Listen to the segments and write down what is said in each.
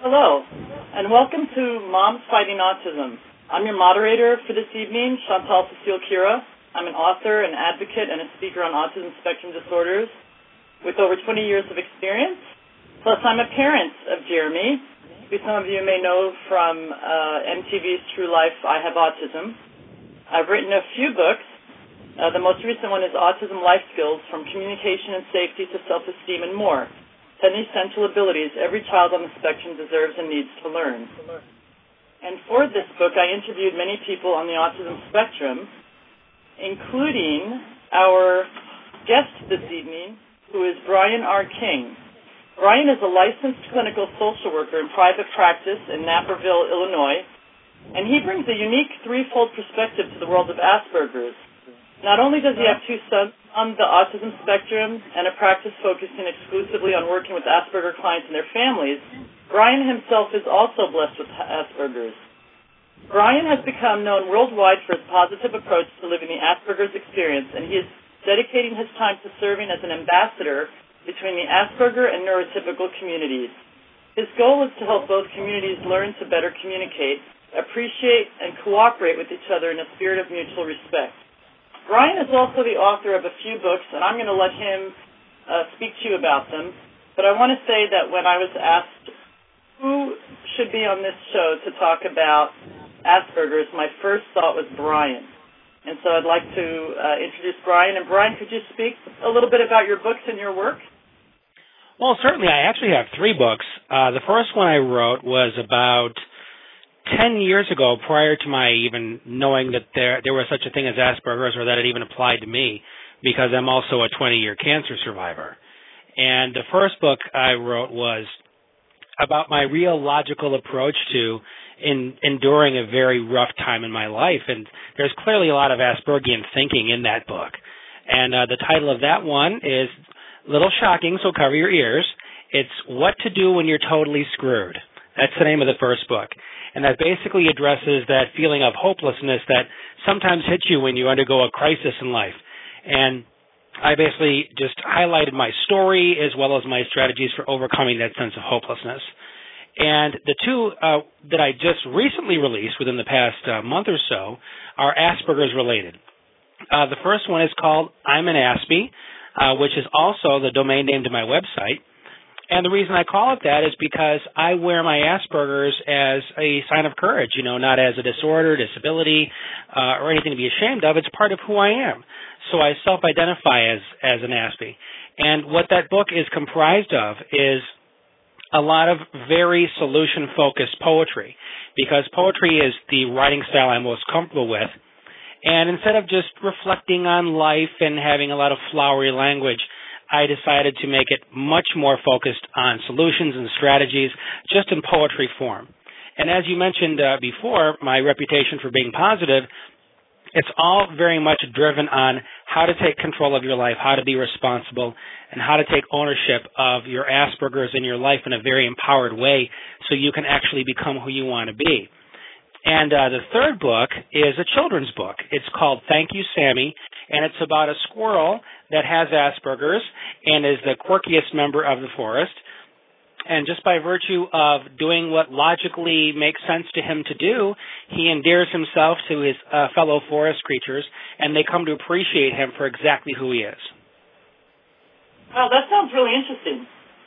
Hello, and welcome to Moms Fighting Autism. I'm your moderator for this evening, Chantal Cecile Kira. I'm an author, an advocate, and a speaker on autism spectrum disorders with over 20 years of experience. Plus, I'm a parent of Jeremy, who some of you may know from MTV's True Life, I Have Autism. I've written a few books. The most recent one is Autism Life Skills, From Communication and Safety to Self-Esteem and More. 10 essential abilities every child on the spectrum deserves and needs to learn. And for this book, I interviewed many people on the autism spectrum, including our guest this evening, who is Brian R. King. Brian is a licensed clinical social worker in private practice in Naperville, Illinois, and he brings a unique threefold perspective to the world of Asperger's. Not only does he have two sons on the autism spectrum and a practice focusing exclusively on working with Asperger clients and their families, Brian himself is also blessed with Asperger's. Brian has become known worldwide for his positive approach to living the Asperger's experience, and he is dedicating his time to serving as an ambassador between the Asperger and neurotypical communities. His goal is to help both communities learn to better communicate, appreciate, and cooperate with each other in a spirit of mutual respect. Brian is also the author of a few books, and I'm going to let him speak to you about them. But I want to say that when I was asked who should be on this show to talk about Asperger's, my first thought was Brian. And so I'd like to introduce Brian. And Brian, could you speak a little bit about your books and your work? Well, certainly. I actually have 3 books. The first one I wrote was about 10 years ago, prior to my even knowing that there was such a thing as Asperger's or that it even applied to me, because I'm also a 20-year cancer survivor. And the first book I wrote was about my real logical approach to enduring a very rough time in my life. And there's clearly a lot of Aspergian thinking in that book. And the title of that one is a little shocking, so cover your ears. It's What to Do When You're Totally Screwed. That's the name of the first book. And that basically addresses that feeling of hopelessness that sometimes hits you when you undergo a crisis in life. And I basically just highlighted my story as well as my strategies for overcoming that sense of hopelessness. And the 2 that I just recently released within the past month or so are Asperger's related. The first one is called I'm an Aspie, which is also the domain name to my website. And the reason I call it that is because I wear my Asperger's as a sign of courage, not as a disorder, disability, or anything to be ashamed of. It's part of who I am. So I self-identify as an Aspie. And what that book is comprised of is a lot of very solution-focused poetry, because poetry is the writing style I'm most comfortable with. And instead of just reflecting on life and having a lot of flowery language, I decided to make it much more focused on solutions and strategies, just in poetry form. And as you mentioned before, my reputation for being positive, it's all very much driven on how to take control of your life, how to be responsible, and how to take ownership of your Asperger's in your life in a very empowered way so you can actually become who you want to be. And the third book is a children's book. It's called Thank You, Sammy, and it's about a squirrel that has Asperger's and is the quirkiest member of the forest. And just by virtue of doing what logically makes sense to him to do, he endears himself to his fellow forest creatures, and they come to appreciate him for exactly who he is. Wow, that sounds really interesting.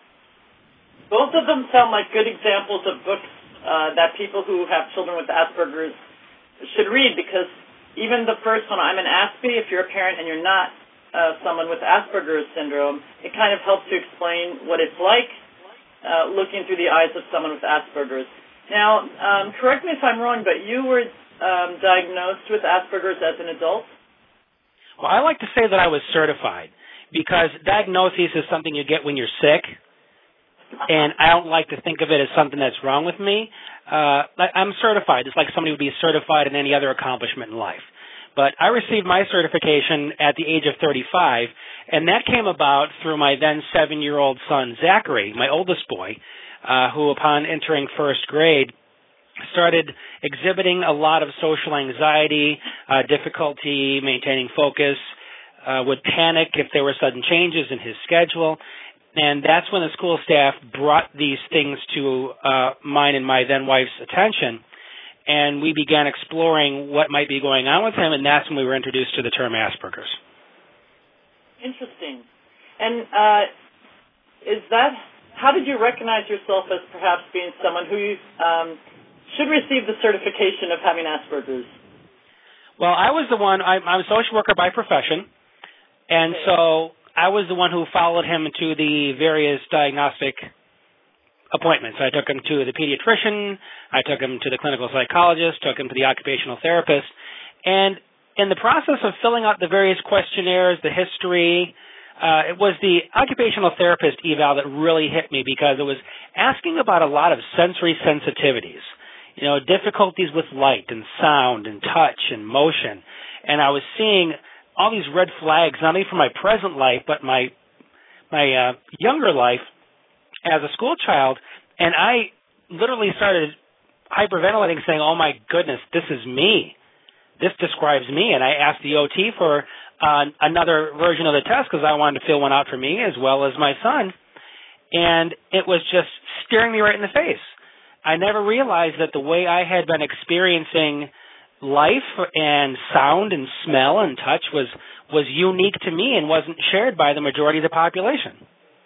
Both of them sound like good examples of books that people who have children with Asperger's should read, because even the first one, I'm an Aspie, if you're a parent and you're not someone with Asperger's syndrome, it kind of helps to explain what it's like looking through the eyes of someone with Asperger's. Now, correct me if I'm wrong, but you were diagnosed with Asperger's as an adult? Well, I like to say that I was certified, because diagnosis is something you get when you're sick, and I don't like to think of it as something that's wrong with me. I'm certified. It's like somebody would be certified in any other accomplishment in life. But I received my certification at the age of 35, and that came about through my then 7-year-old son, Zachary, my oldest boy, who upon entering first grade started exhibiting a lot of social anxiety, difficulty maintaining focus, would panic if there were sudden changes in his schedule. And that's when the school staff brought these things to mine and my then wife's attention, and we began exploring what might be going on with him, and that's when we were introduced to the term Asperger's. Interesting. And how did you recognize yourself as perhaps being someone who should receive the certification of having Asperger's? Well, I was the one, I'm a social worker by profession, and so I was the one who followed him to the various diagnostic appointments. I took him to the pediatrician, I took him to the clinical psychologist, took him to the occupational therapist, and in the process of filling out the various questionnaires, the history, it was the occupational therapist eval that really hit me because it was asking about a lot of sensory sensitivities, difficulties with light and sound and touch and motion, and I was seeing all these red flags, not only for my present life, but my younger life as a school child, and I literally started hyperventilating, saying, oh my goodness, this is me. This describes me. And I asked the OT for another version of the test because I wanted to fill one out for me as well as my son, and it was just staring me right in the face. I never realized that the way I had been experiencing life and sound and smell and touch was unique to me and wasn't shared by the majority of the population.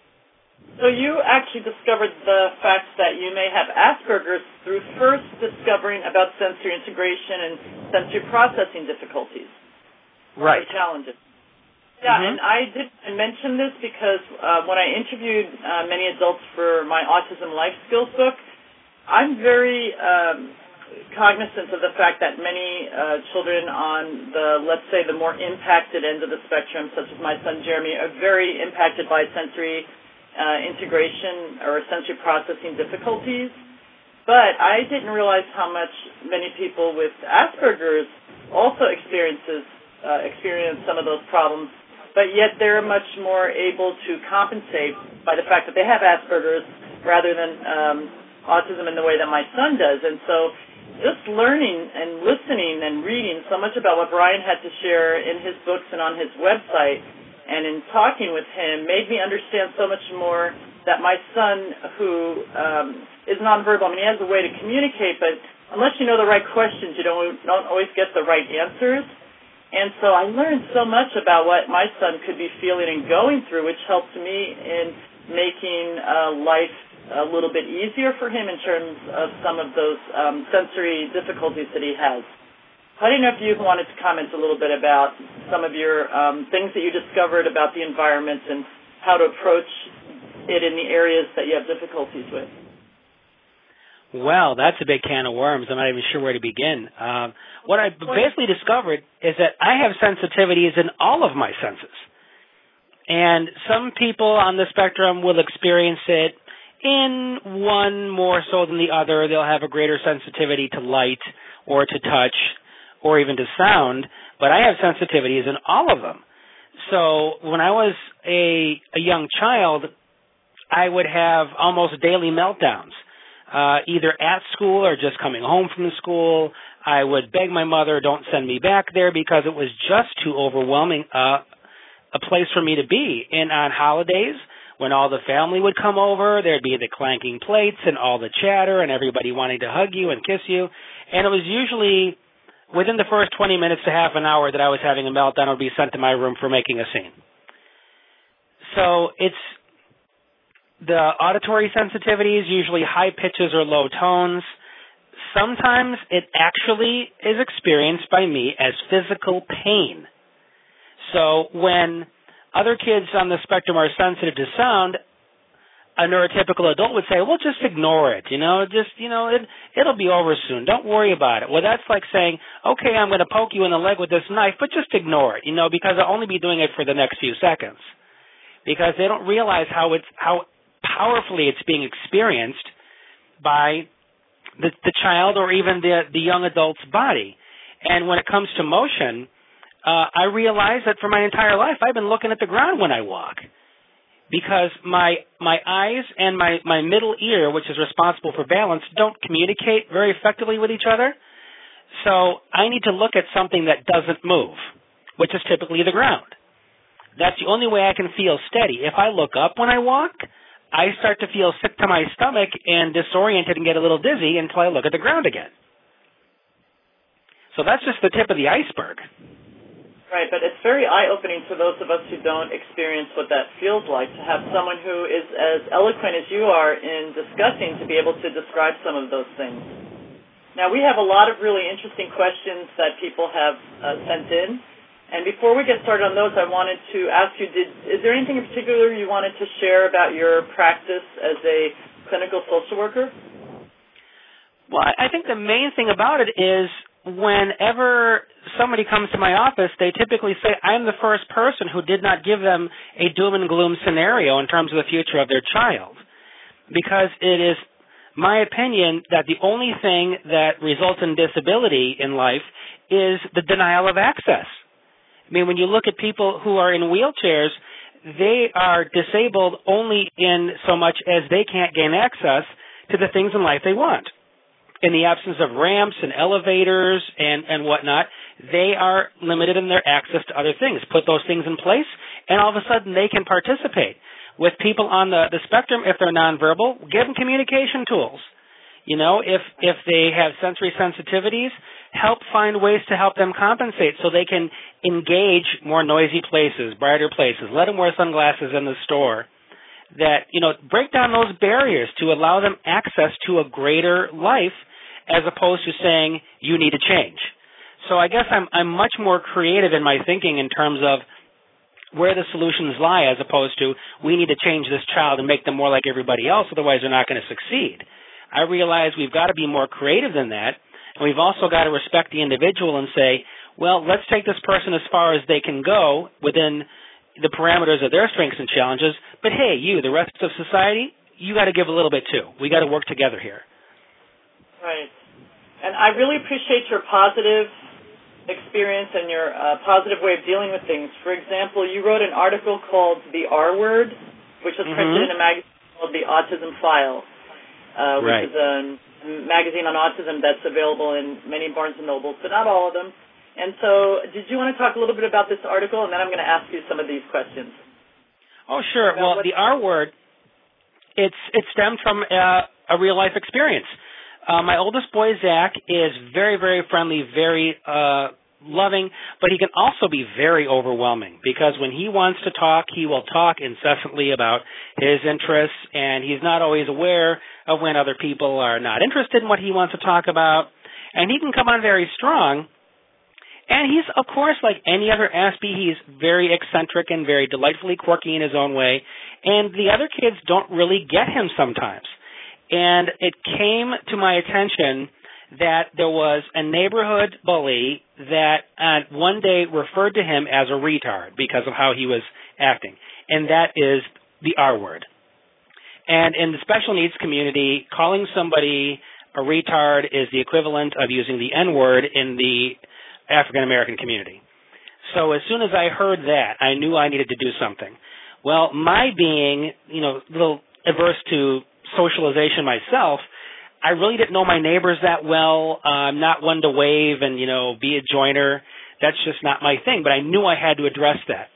So you actually discovered the fact that you may have Asperger's through first discovering about sensory integration and sensory processing difficulties. Right. Challenges. Yeah, and I did mention this because when I interviewed many adults for my Autism Life Skills book, I'm very cognizant of the fact that many children on let's say, the more impacted end of the spectrum, such as my son Jeremy, are very impacted by sensory integration or sensory processing difficulties. But I didn't realize how much many people with Asperger's also experience some of those problems, but yet they're much more able to compensate by the fact that they have Asperger's rather than autism in the way that my son does. And so just learning and listening and reading so much about what Brian had to share in his books and on his website and in talking with him made me understand so much more that my son, who is nonverbal, he has a way to communicate, but unless you know the right questions, you don't always get the right answers. And so I learned so much about what my son could be feeling and going through, which helped me in making life a little bit easier for him in terms of some of those sensory difficulties that he has. I don't know if you wanted to comment a little bit about some of your things that you discovered about the environment and how to approach it in the areas that you have difficulties with. Well, that's a big can of worms. I'm not even sure where to begin. What I basically discovered is that I have sensitivities in all of my senses. And some people on the spectrum will experience it in one more so than the other. They'll have a greater sensitivity to light or to touch or even to sound, but I have sensitivities in all of them. So when I was a young child, I would have almost daily meltdowns, either at school or just coming home from school. I would beg my mother, don't send me back there, because it was just too overwhelming a place for me to be. And on holidays, when all the family would come over, there'd be the clanking plates and all the chatter and everybody wanting to hug you and kiss you. And it was usually within the first 20 minutes to half an hour that I was having a meltdown, I would be sent to my room for making a scene. So it's the auditory sensitivities, usually high pitches or low tones. Sometimes it actually is experienced by me as physical pain. So when other kids on the spectrum are sensitive to sound, a neurotypical adult would say, well, just ignore it, it'll be over soon. Don't worry about it. Well, that's like saying, okay, I'm going to poke you in the leg with this knife, but just ignore it, because I'll only be doing it for the next few seconds. Because they don't realize how powerfully it's being experienced by the child or even the young adult's body. And when it comes to motion, I realize that for my entire life I've been looking at the ground when I walk, because my eyes and my middle ear, which is responsible for balance, don't communicate very effectively with each other. So I need to look at something that doesn't move, which is typically the ground. That's the only way I can feel steady. If I look up when I walk, I start to feel sick to my stomach and disoriented and get a little dizzy until I look at the ground again. So that's just the tip of the iceberg. Right, but it's very eye-opening for those of us who don't experience what that feels like, to have someone who is as eloquent as you are in discussing to be able to describe some of those things. Now, we have a lot of really interesting questions that people have sent in. And before we get started on those, I wanted to ask you, is there anything in particular you wanted to share about your practice as a clinical social worker? Well, I think the main thing about it is whenever somebody comes to my office, they typically say, I'm the first person who did not give them a doom and gloom scenario in terms of the future of their child. Because it is my opinion that the only thing that results in disability in life is the denial of access. I mean, when you look at people who are in wheelchairs, they are disabled only in so much as they can't gain access to the things in life they want. In the absence of ramps and elevators and whatnot, they are limited in their access to other things. Put those things in place, and all of a sudden they can participate. With people on the spectrum, if they're nonverbal, give them communication tools. You know, if they have sensory sensitivities, help find ways to help them compensate so they can engage more noisy places, brighter places. Let them wear sunglasses in the store. That, you know, break down those barriers to allow them access to a greater life as opposed to saying, you need to change. So I guess I'm much more creative in my thinking in terms of where the solutions lie as opposed to, we need to change this child and make them more like everybody else, otherwise they're not going to succeed. I realize we've got to be more creative than that, and we've also got to respect the individual and say, well, let's take this person as far as they can go within the parameters of their strengths and challenges, but hey, you, the rest of society, you got to give a little bit too. We got to work together here. Right. And I really appreciate your positive experience and your positive way of dealing with things. For example, you wrote an article called The R Word, which was printed in a magazine called The Autism File, which is a magazine on autism that's available in many Barnes & Nobles, but not all of them. And so did you want to talk a little bit about this article, and then I'm going to ask you some of these questions. Oh, sure. Well, the R Word, it stemmed from a real-life experience. My oldest boy, Zach, is very, very friendly, very loving, but he can also be very overwhelming because when he wants to talk, he will talk incessantly about his interests, and he's not always aware of when other people are not interested in what he wants to talk about, and he can come on very strong. And he's, of course, like any other Aspie, he's very eccentric and very delightfully quirky in his own way, and the other kids don't really get him sometimes. And it came to my attention that there was a neighborhood bully that one day referred to him as a retard because of how he was acting, and that is the R word. And in the special needs community, calling somebody a retard is the equivalent of using the N word in the African American community. So as soon as I heard that, I knew I needed to do something. Well, my being, a little averse to socialization myself, I really didn't know my neighbors that well. I'm not one to wave and, be a joiner. That's just not my thing, but I knew I had to address that.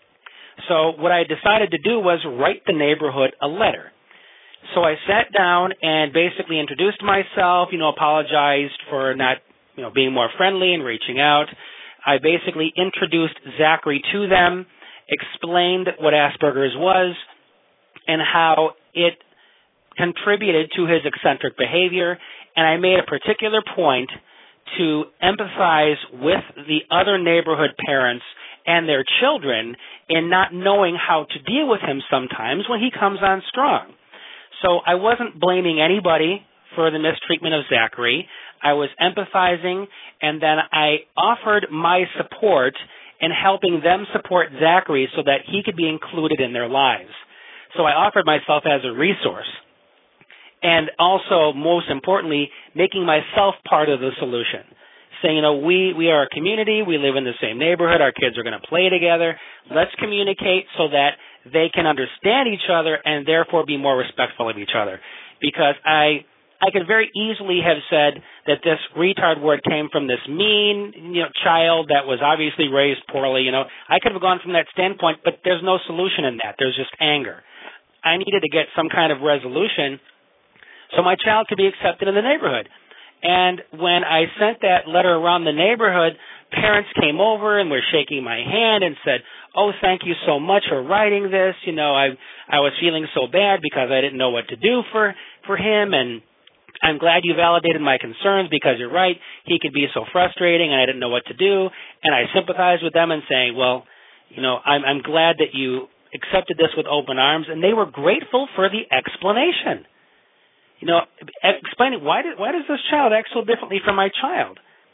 So what I decided to do was write the neighborhood a letter. So I sat down and basically introduced myself, apologized for not, being more friendly and reaching out. I basically introduced Zachary to them, explained what Asperger's was and how it contributed to his eccentric behavior, and I made a particular point to empathize with the other neighborhood parents and their children in not knowing how to deal with him sometimes when he comes on strong. So I wasn't blaming anybody for the mistreatment of Zachary. I was empathizing, and then I offered my support in helping them support Zachary so that he could be included in their lives. So I offered myself as a resource. And also, most importantly, making myself part of the solution. Saying, we are a community, we live in the same neighborhood, our kids are going to play together. Let's communicate so that they can understand each other and therefore be more respectful of each other. Because I I could very easily have said that this retard word came from this mean, child that was obviously raised poorly. I could have gone from that standpoint, but there's no solution in that. There's just anger. I needed to get some kind of resolution so my child could be accepted in the neighborhood. And when I sent that letter around the neighborhood, parents came over and were shaking my hand and said, "Oh, thank you so much for writing this. I was feeling so bad because I didn't know what to do for him, and I'm glad you validated my concerns because you're right. He could be so frustrating, and I didn't know what to do." And I sympathized with them and saying, "Well, I'm glad that you accepted this with open arms," and they were grateful for the explanation. Explaining why does this child act so differently from my child?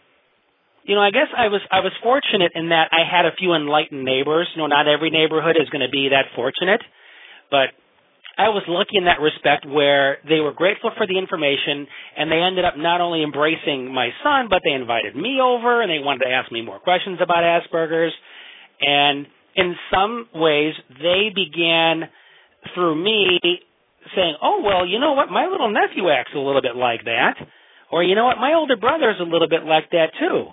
I guess I was fortunate in that I had a few enlightened neighbors. Not every neighborhood is going to be that fortunate, but I was lucky in that respect where they were grateful for the information, and they ended up not only embracing my son, but they invited me over, and they wanted to ask me more questions about Asperger's. And in some ways, they began, through me, saying, "Oh, well, you know what, my little nephew acts a little bit like that." Or, "You know what, my older brother's a little bit like that, too."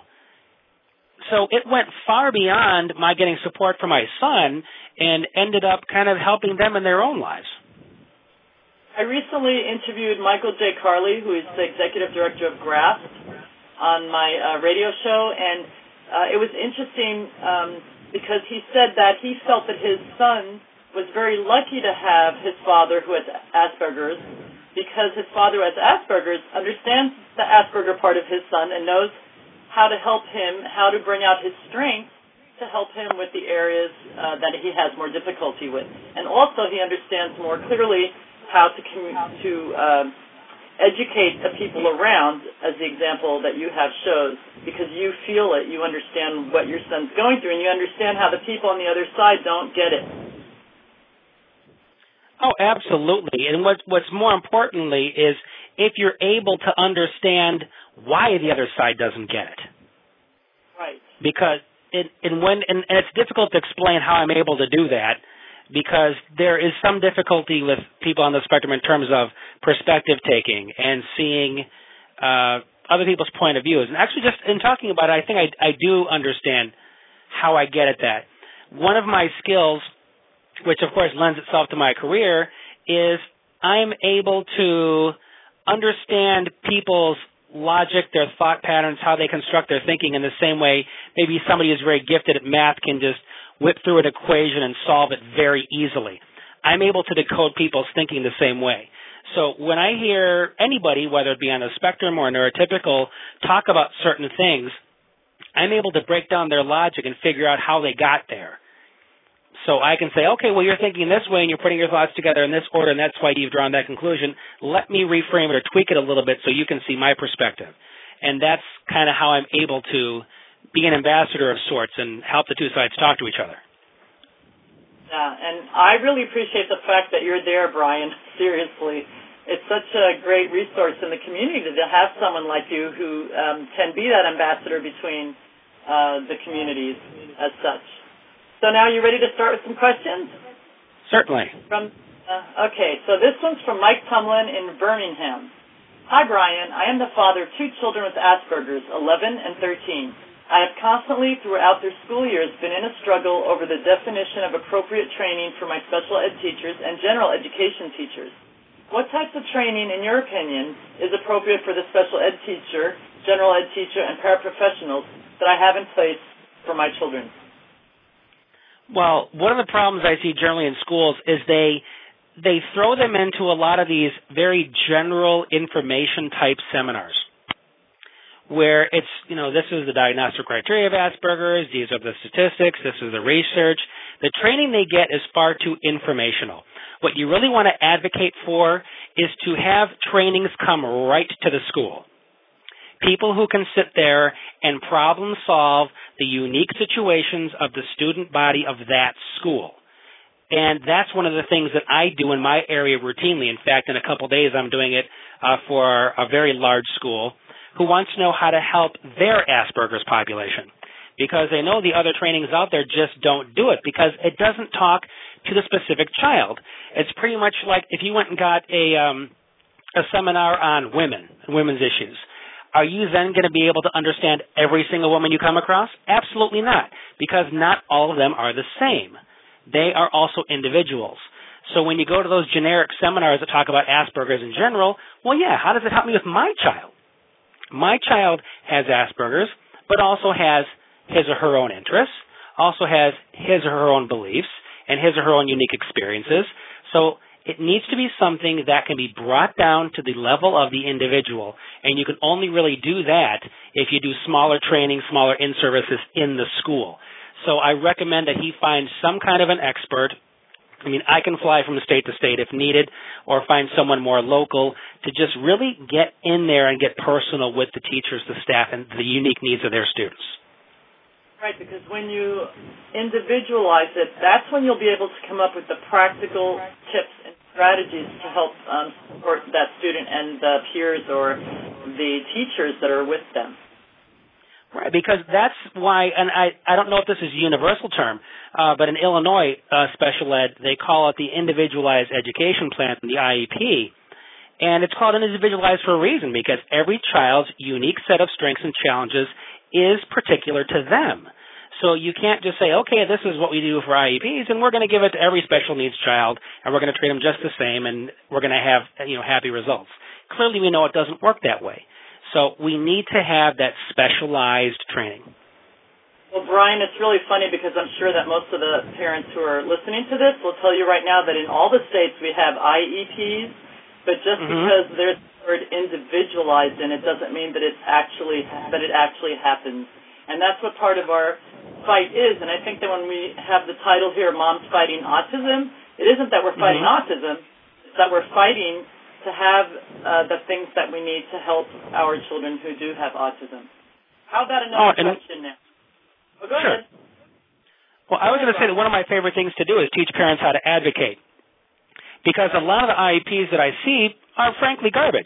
So it went far beyond my getting support for my son and ended up kind of helping them in their own lives. I recently interviewed Michael J. Carley, who is the executive director of GRASP, on my radio show, and it was interesting because he said that he felt that his son was very lucky to have his father who has Asperger's, because his father who has Asperger's understands the Asperger part of his son and knows how to help him, how to bring out his strengths to help him with the areas that he has more difficulty with. And also he understands more clearly how to educate the people around, as the example that you have shows, because you feel it, you understand what your son's going through, and you understand how the people on the other side don't get it. Oh, absolutely. And what's more importantly is if you're able to understand why the other side doesn't get it. Right. Because and it's difficult to explain how I'm able to do that, because there is some difficulty with people on the spectrum in terms of perspective taking and seeing other people's point of views. And actually, just in talking about it, I think I do understand how I get at that. One of my skills, which of course lends itself to my career, is I'm able to understand people's logic, their thought patterns, how they construct their thinking in the same way maybe somebody who's very gifted at math can just whip through an equation and solve it very easily. I'm able to decode people's thinking the same way. So when I hear anybody, whether it be on the spectrum or neurotypical, talk about certain things, I'm able to break down their logic and figure out how they got there. So I can say, okay, well, you're thinking this way and you're putting your thoughts together in this order, and that's why you've drawn that conclusion. Let me reframe it or tweak it a little bit so you can see my perspective. And that's kind of how I'm able to be an ambassador of sorts and help the two sides talk to each other. Yeah, and I really appreciate the fact that you're there, Brian, seriously. It's such a great resource in the community to have someone like you who can be that ambassador between the communities as such. So now you ready to start with some questions? Certainly. Okay, so this one's from Mike Tumlin in Birmingham. Hi, Brian. I am the father of two children with Asperger's, 11 and 13. I have constantly, throughout their school years, been in a struggle over the definition of appropriate training for my special ed teachers and general education teachers. What types of training, in your opinion, is appropriate for the special ed teacher, general ed teacher, and paraprofessionals that I have in place for my children? Well, one of the problems I see generally in schools is they throw them into a lot of these very general information type seminars where it's, this is the diagnostic criteria of Asperger's, these are the statistics, this is the research. The training they get is far too informational. What you really want to advocate for is to have trainings come right to the school. People who can sit there and problem solve the unique situations of the student body of that school. And that's one of the things that I do in my area routinely. In fact, in a couple days, I'm doing it for a very large school who wants to know how to help their Asperger's population, because they know the other trainings out there just don't do it because it doesn't talk to the specific child. It's pretty much like if you went and got a a seminar on women and women's issues, are you then going to be able to understand every single woman you come across? Absolutely not, because not all of them are the same. They are also individuals. So when you go to those generic seminars that talk about Asperger's in general, well, yeah, how does it help me with my child? My child has Asperger's, but also has his or her own interests, also has his or her own beliefs, and his or her own unique experiences. So it needs to be something that can be brought down to the level of the individual, and you can only really do that if you do smaller training, smaller in-services in the school. So I recommend that he find some kind of an expert. I mean, I can fly from state to state if needed, or find someone more local to just really get in there and get personal with the teachers, the staff, and the unique needs of their students. Right, because when you individualize it, that's when you'll be able to come up with the practical tips and strategies to help support that student and the peers or the teachers that are with them. Right, because that's why, and I don't know if this is a universal term, but in Illinois special ed, they call it the Individualized Education Plan, the IEP, and it's called individualized for a reason, because every child's unique set of strengths and challenges is particular to them. So you can't just say, okay, this is what we do for IEPs, and we're going to give it to every special needs child, and we're going to treat them just the same, and we're going to have happy results. Clearly, we know it doesn't work that way. So we need to have that specialized training. Well, Brian, it's really funny because I'm sure that most of the parents who are listening to this will tell you right now that in all the states we have IEPs, but just because there's the word individualized in it doesn't mean that it actually happens. And that's what part of our fight is. And I think that when we have the title here, Moms Fighting Autism, it isn't that we're fighting autism, it's that we're fighting to have the things that we need to help our children who do have autism. How about another question now? Well, go ahead. Well, I was going to say that one of my favorite things to do is teach parents how to advocate, because a lot of the IEPs that I see are frankly garbage.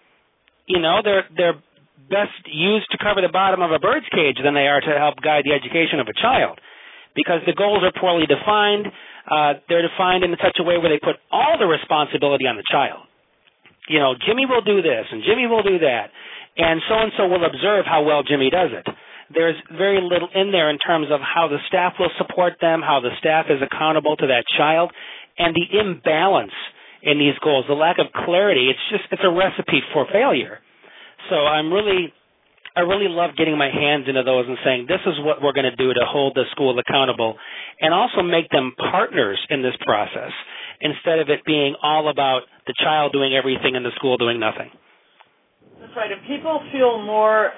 They're best used to cover the bottom of a bird's cage than they are to help guide the education of a child, because the goals are poorly defined. They're defined in such a way where they put all the responsibility on the child. Jimmy will do this, and Jimmy will do that, and so will observe how well Jimmy does it. There's very little in there in terms of how the staff will support them, how the staff is accountable to that child, and the imbalance in these goals, the lack of clarity. It's a recipe for failure. So I really love getting my hands into those and saying, this is what we're going to do to hold the school accountable, and also make them partners in this process, instead of it being all about the child doing everything and the school doing nothing. That's right, and people feel more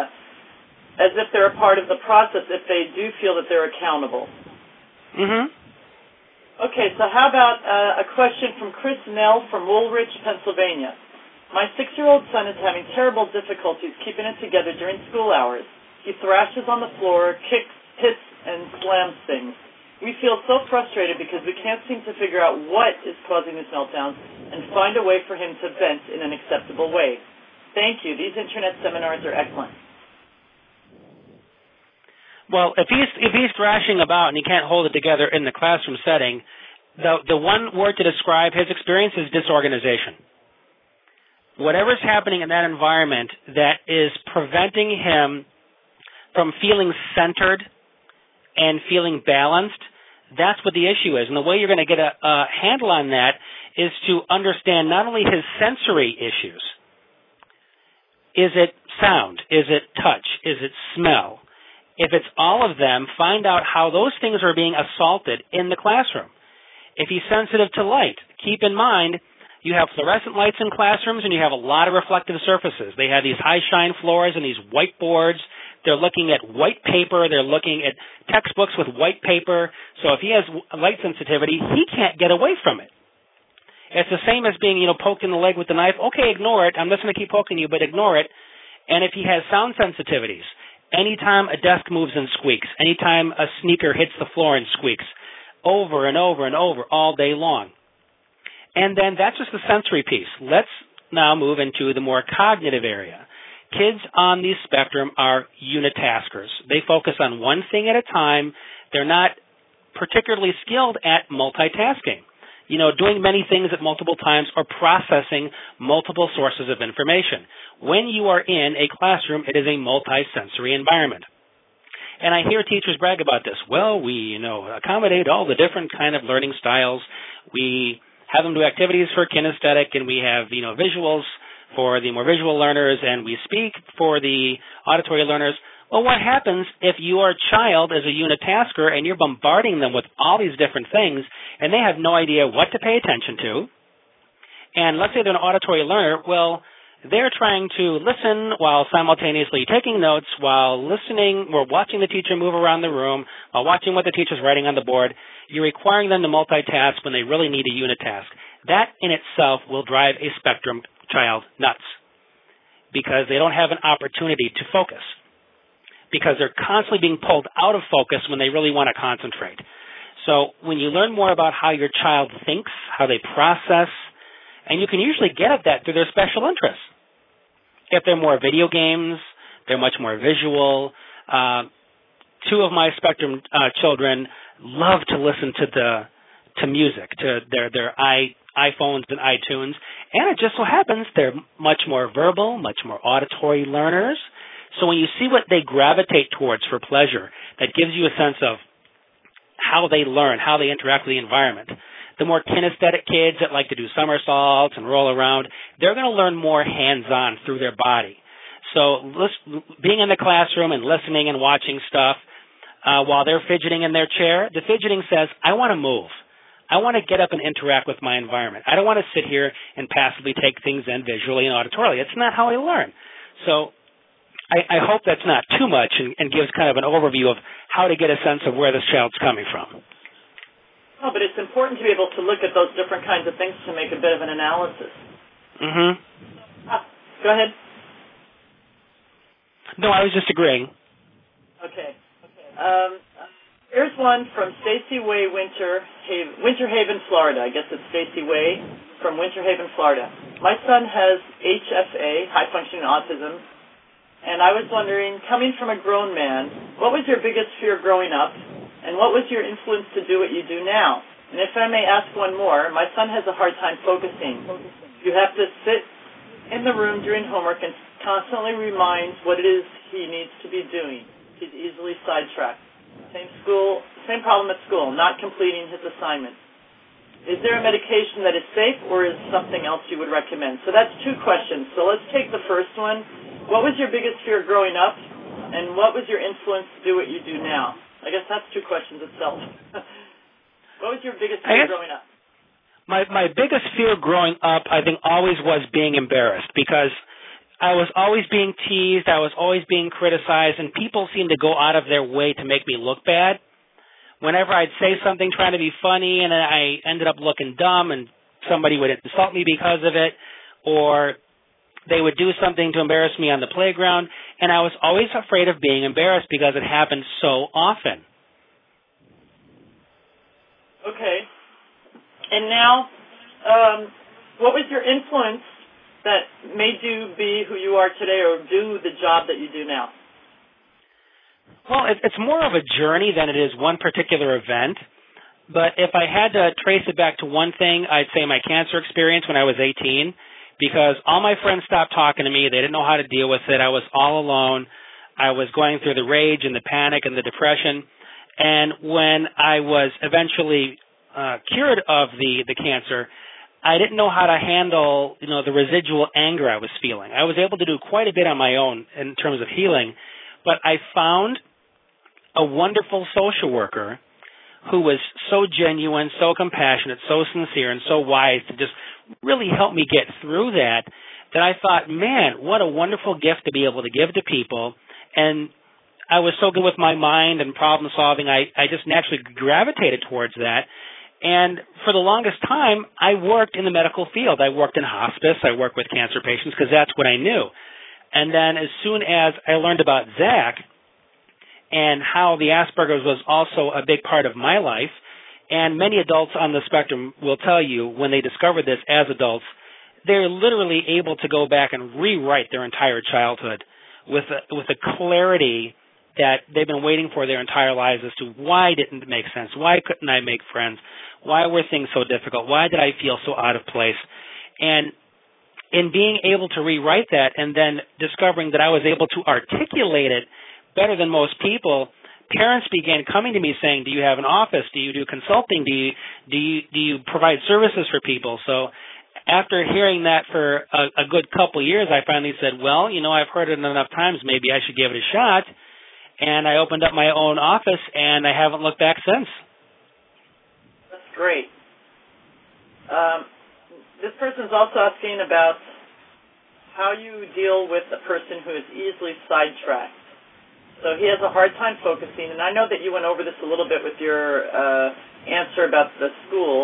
as if they're a part of the process if they do feel that they're accountable. Okay, so how about a question from Chris Nell from Woolwich, Pennsylvania. My 6-year-old son is having terrible difficulties keeping it together during school hours. He thrashes on the floor, kicks, hits, and slams things. We feel so frustrated because we can't seem to figure out what is causing these meltdowns and find a way for him to vent in an acceptable way. Thank you. These internet seminars are excellent. Well, if he's thrashing about and he can't hold it together in the classroom setting, the one word to describe his experience is disorganization. Whatever's happening in that environment that is preventing him from feeling centered and feeling balanced, that's what the issue is. And the way you're going to get a handle on that is to understand not only his sensory issues. Is it sound? Is it touch? Is it smell? If it's all of them, find out how those things are being assaulted in the classroom. If he's sensitive to light, keep in mind you have fluorescent lights in classrooms and you have a lot of reflective surfaces. They have these high shine floors and these whiteboards. They're looking at white paper. They're looking at textbooks with white paper. So if he has light sensitivity, he can't get away from it. It's the same as being, poked in the leg with the knife. Okay, ignore it. I'm just going to keep poking you, but ignore it. And if he has sound sensitivities, anytime a desk moves and squeaks, anytime a sneaker hits the floor and squeaks, over and over and over all day long. And then that's just the sensory piece. Let's now move into the more cognitive area. Kids on the spectrum are unitaskers. They focus on one thing at a time. They're not particularly skilled at multitasking. doing many things at multiple times or processing multiple sources of information. When you are in a classroom, it is a multi-sensory environment. And I hear teachers brag about this. Well, we, accommodate all the different kind of learning styles. We have them do activities for kinesthetic, and we have, visuals for the more visual learners, and we speak for the auditory learners. Well, what happens if your child is a unitasker and you're bombarding them with all these different things, and they have no idea what to pay attention to? And let's say they're an auditory learner. Well, they're trying to listen while simultaneously taking notes, while listening or watching the teacher move around the room, while watching what the teacher's writing on the board. You're requiring them to multitask when they really need to unitask. That in itself will drive a spectrum child nuts because they don't have an opportunity to focus, because they're constantly being pulled out of focus when they really want to concentrate. So when you learn more about how your child thinks, how they process, and you can usually get at that through their special interests. If they're more video games, they're much more visual. Two of my spectrum children love to listen to music, to their iPhones and iTunes, and it just so happens they're much more verbal, much more auditory learners. So when you see what they gravitate towards for pleasure, that gives you a sense of how they learn, how they interact with the environment. The more kinesthetic kids that like to do somersaults and roll around, they're going to learn more hands-on through their body. So being in the classroom and listening and watching stuff while they're fidgeting in their chair, the fidgeting says, I want to move. I want to get up and interact with my environment. I don't want to sit here and passively take things in visually and auditorily. It's not how I learn. So I hope that's not too much and gives kind of an overview of how to get a sense of where this child's coming from. Oh, but it's important to be able to look at those different kinds of things to make a bit of an analysis. Mm-hmm. Go ahead. No, I was just agreeing. Okay. Here's one from Stacy Way, Winter Haven, Florida. I guess it's Stacy Way from Winter Haven, Florida. My son has HFA, high-functioning autism, and I was wondering, coming from a grown man, what was your biggest fear growing up, and what was your influence to do what you do now? And if I may ask one more, my son has a hard time focusing. You have to sit in the room during homework and constantly reminds what it is he needs to be doing. He's easily sidetracked. Same problem at school, not completing his assignment. Is there a medication that is safe, or is something else you would recommend? So that's two questions. So let's take the first one. What was your biggest fear growing up, and what was your influence to do what you do now? I guess that's two questions itself. What was your biggest fear growing up? My biggest fear growing up, I think, always was being embarrassed, because I was always being teased, I was always being criticized, and people seemed to go out of their way to make me look bad. Whenever I'd say something trying to be funny and I ended up looking dumb and somebody would insult me because of it, or they would do something to embarrass me on the playground, and I was always afraid of being embarrassed because it happened so often. Okay. And now, what was your influence that made you be who you are today or do the job that you do now? Well, it's more of a journey than it is one particular event. But if I had to trace it back to one thing, I'd say my cancer experience when I was 18, because all my friends stopped talking to me. They didn't know how to deal with it. I was all alone. I was going through the rage and the panic and the depression. And when I was eventually cured of the cancer, I didn't know how to handle, the residual anger I was feeling. I was able to do quite a bit on my own in terms of healing, but I found a wonderful social worker who was so genuine, so compassionate, so sincere, and so wise to just really help me get through that I thought, man, what a wonderful gift to be able to give to people. And I was so good with my mind and problem solving, I just naturally gravitated towards that. And for the longest time, I worked in the medical field. I worked in hospice. I worked with cancer patients because that's what I knew. And then as soon as I learned about Zach and how the Asperger's was also a big part of my life, and many adults on the spectrum will tell you when they discover this as adults, they're literally able to go back and rewrite their entire childhood with a clarity that they've been waiting for their entire lives as to why didn't it make sense? Why couldn't I make friends? Why were things so difficult? Why did I feel so out of place? And in being able to rewrite that and then discovering that I was able to articulate it better than most people, parents began coming to me saying, do you have an office? Do you do consulting? Do you provide services for people? So after hearing that for a good couple years, I finally said, well, I've heard it enough times, maybe I should give it a shot. And I opened up my own office, and I haven't looked back since. That's great. This person's also asking about how you deal with a person who is easily sidetracked. So he has a hard time focusing, and I know that you went over this a little bit with your answer about the school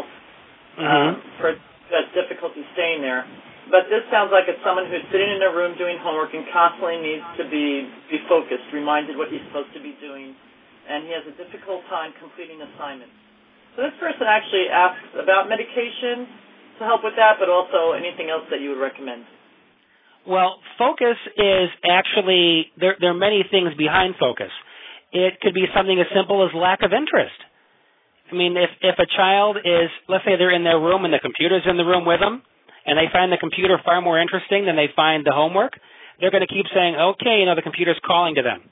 for difficulty staying there. But this sounds like it's someone who's sitting in a room doing homework and constantly needs to be focused, reminded what he's supposed to be doing, and he has a difficult time completing assignments. So this person actually asks about medication to help with that, but also anything else that you would recommend. Well, focus is actually, there are many things behind focus. It could be something as simple as lack of interest. I mean, if a child is, let's say they're in their room and the computer's in the room with them, and they find the computer far more interesting than they find the homework, they're going to keep saying, okay, the computer's calling to them.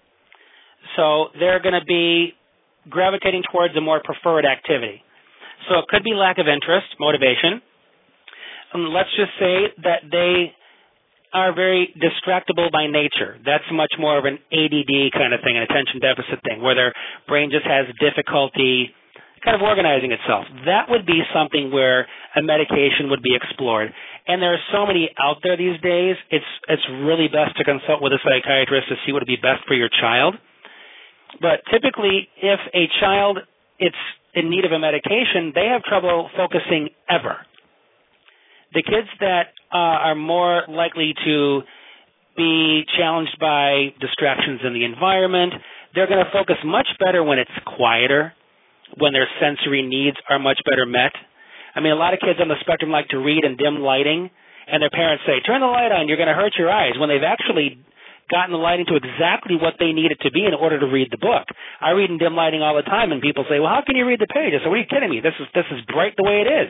So they're going to be gravitating towards a more preferred activity. So it could be lack of interest, motivation. Let's just say that they are very distractible by nature. That's much more of an ADD kind of thing, an attention deficit thing, where their brain just has difficulty kind of organizing itself. That would be something where a medication would be explored. And there are so many out there these days, it's really best to consult with a psychiatrist to see what would be best for your child. But typically, if a child is in need of a medication, they have trouble focusing ever. The kids that are more likely to be challenged by distractions in the environment, they're going to focus much better when it's quieter, when their sensory needs are much better met. I mean, a lot of kids on the spectrum like to read in dim lighting, and their parents say, turn the light on, you're going to hurt your eyes, when they've actually gotten the lighting to exactly what they need it to be in order to read the book. I read in dim lighting all the time, and people say, well, how can you read the page? I say, what are you kidding me? This is bright the way it is.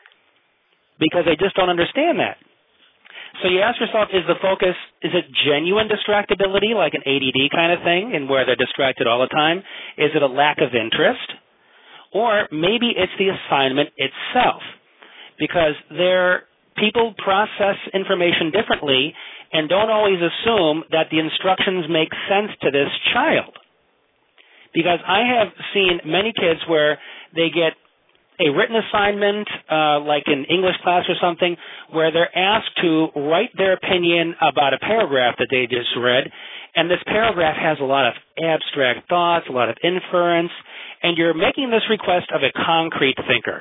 Because they just don't understand that. So you ask yourself, is the focus, is it genuine distractibility, like an ADD kind of thing, and where they're distracted all the time? Is it a lack of interest? Or maybe it's the assignment itself, because people process information differently and don't always assume that the instructions make sense to this child. Because I have seen many kids where they get a written assignment, like in English class or something, where they're asked to write their opinion about a paragraph that they just read, and this paragraph has a lot of abstract thoughts, a lot of inference, and you're making this request of a concrete thinker.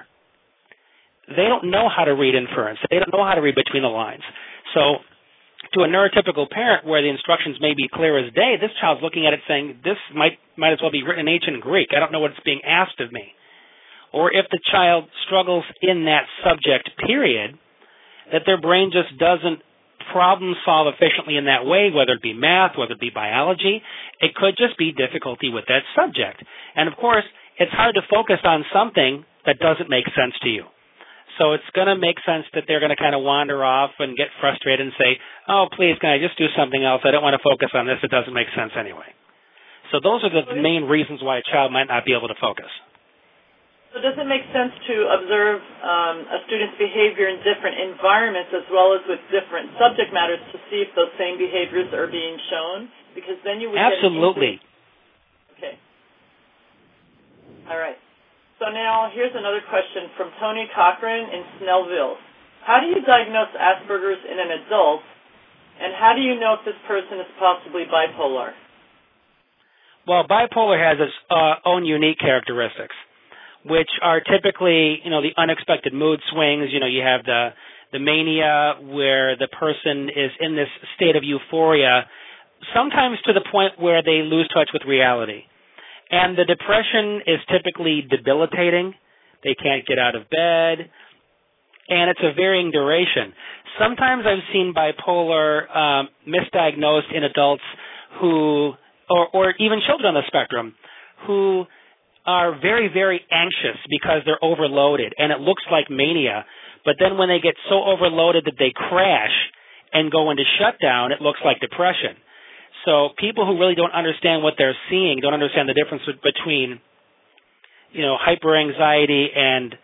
They don't know how to read inference. They don't know how to read between the lines. So to a neurotypical parent where the instructions may be clear as day, this child's looking at it saying, this might as well be written in ancient Greek. I don't know what's being asked of me. Or if the child struggles in that subject period, that their brain just doesn't problem solve efficiently in that way, whether it be math, whether it be biology, it could just be difficulty with that subject. And of course, it's hard to focus on something that doesn't make sense to you. So it's going to make sense that they're going to kind of wander off and get frustrated and say, oh, please, can I just do something else? I don't want to focus on this. It doesn't make sense anyway. So those are the main reasons why a child might not be able to focus. So does it make sense to observe a student's behavior in different environments as well as with different subject matters to see if those same behaviors are being shown? Because then you would Absolutely. Okay. All right. So now here's another question from Tony Cochran in Snellville. How do you diagnose Asperger's in an adult, and how do you know if this person is possibly bipolar? Well, bipolar has its own unique characteristics, which are typically, the unexpected mood swings. You have the mania where the person is in this state of euphoria, sometimes to the point where they lose touch with reality. And the depression is typically debilitating. They can't get out of bed, and it's a varying duration. Sometimes I've seen bipolar misdiagnosed in adults who or even children on the spectrum who are very, very anxious because they're overloaded, and it looks like mania. But then when they get so overloaded that they crash and go into shutdown, it looks like depression. So people who really don't understand what they're seeing, don't understand the difference between, hyperanxiety and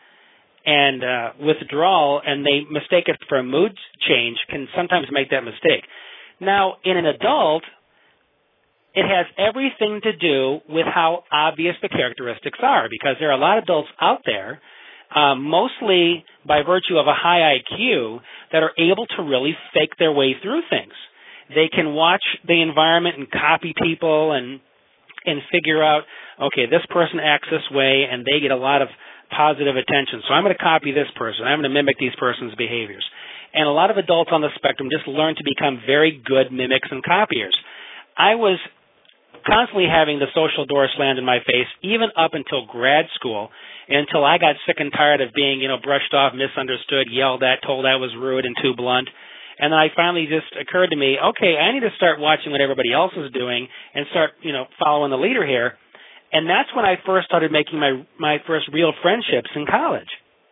withdrawal, and they mistake it for a mood change, can sometimes make that mistake. Now, in an adult, it has everything to do with how obvious the characteristics are, because there are a lot of adults out there, mostly by virtue of a high IQ, that are able to really fake their way through things. They can watch the environment and copy people and figure out, okay, this person acts this way, and they get a lot of positive attention, so I'm going to copy this person. I'm going to mimic these person's behaviors. And a lot of adults on the spectrum just learn to become very good mimics and copiers. I was constantly having the social door slammed in my face, even up until grad school, until I got sick and tired of being, brushed off, misunderstood, yelled at, told I was rude and too blunt. And then I finally just occurred to me, okay, I need to start watching what everybody else is doing and start, following the leader here. And that's when I first started making my first real friendships in college.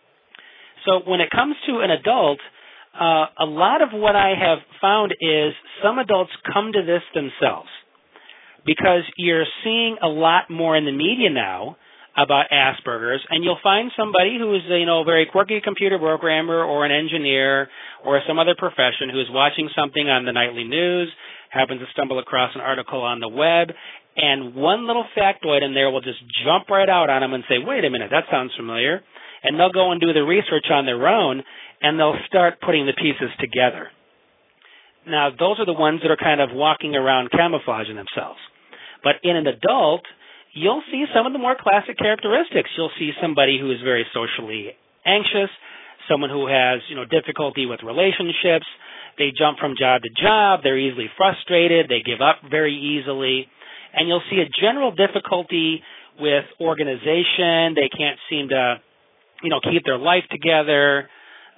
So when it comes to an adult, a lot of what I have found is some adults come to this themselves, because you're seeing a lot more in the media now about Asperger's, and you'll find somebody who is a very quirky computer programmer or an engineer or some other profession who is watching something on the nightly news, happens to stumble across an article on the web, and one little factoid in there will just jump right out on them and say, wait a minute, that sounds familiar. And they'll go and do the research on their own, and they'll start putting the pieces together. Now, those are the ones that are kind of walking around camouflaging themselves. But in an adult, you'll see some of the more classic characteristics. You'll see somebody who is very socially anxious, someone who has, difficulty with relationships. They jump from job to job. They're easily frustrated. They give up very easily. And you'll see a general difficulty with organization. They can't seem to, keep their life together.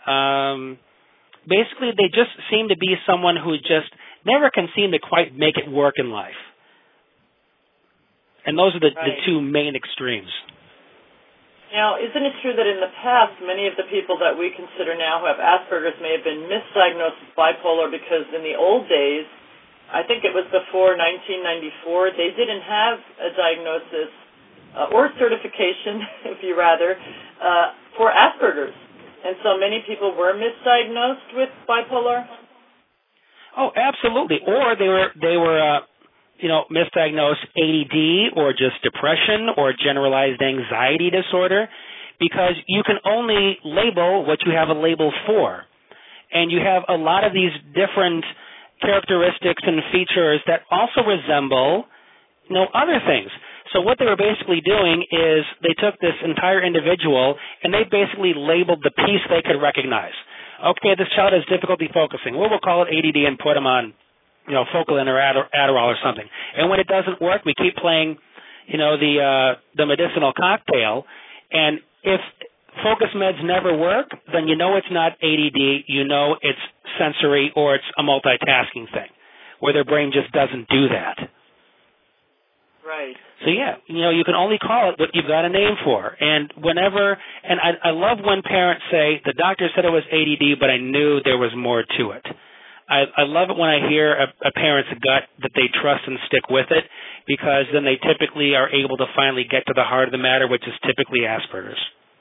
Basically, they just seem to be someone who just never can seem to quite make it work in life. And those are the two main extremes. Now, isn't it true that in the past, many of the people that we consider now who have Asperger's may have been misdiagnosed with bipolar because in the old days, I think it was before 1994, they didn't have a diagnosis or certification, if you rather, for Asperger's. And so many people were misdiagnosed with bipolar? Oh, absolutely. Or they were misdiagnosed ADD or just depression or generalized anxiety disorder, because you can only label what you have a label for. And you have a lot of these different characteristics and features that also resemble, other things. So what they were basically doing is they took this entire individual and they basically labeled the piece they could recognize. Okay, this child has difficulty focusing. Well, we'll call it ADD and put them on, Focalin or Adderall or something. And when it doesn't work, we keep playing, the medicinal cocktail. And if focus meds never work, then it's not ADD, it's sensory or it's a multitasking thing, where their brain just doesn't do that. Right. So yeah, you can only call it what you've got a name for. And I love when parents say, the doctor said it was ADD, but I knew there was more to it. I love it when I hear a parent's gut that they trust and stick with it, because then they typically are able to finally get to the heart of the matter, which is typically Asperger's.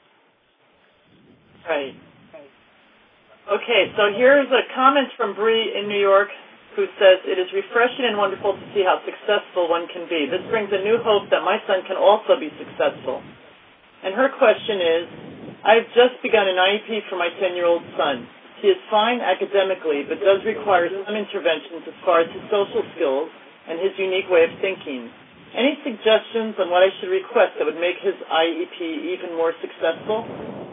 Right. Okay, so here's a comment from Bree in New York, who says, it is refreshing and wonderful to see how successful one can be. This brings a new hope that my son can also be successful. And her question is, I've just begun an IEP for my 10-year-old son. He is fine academically, but does require some interventions as far as his social skills and his unique way of thinking. Any suggestions on what I should request that would make his IEP even more successful?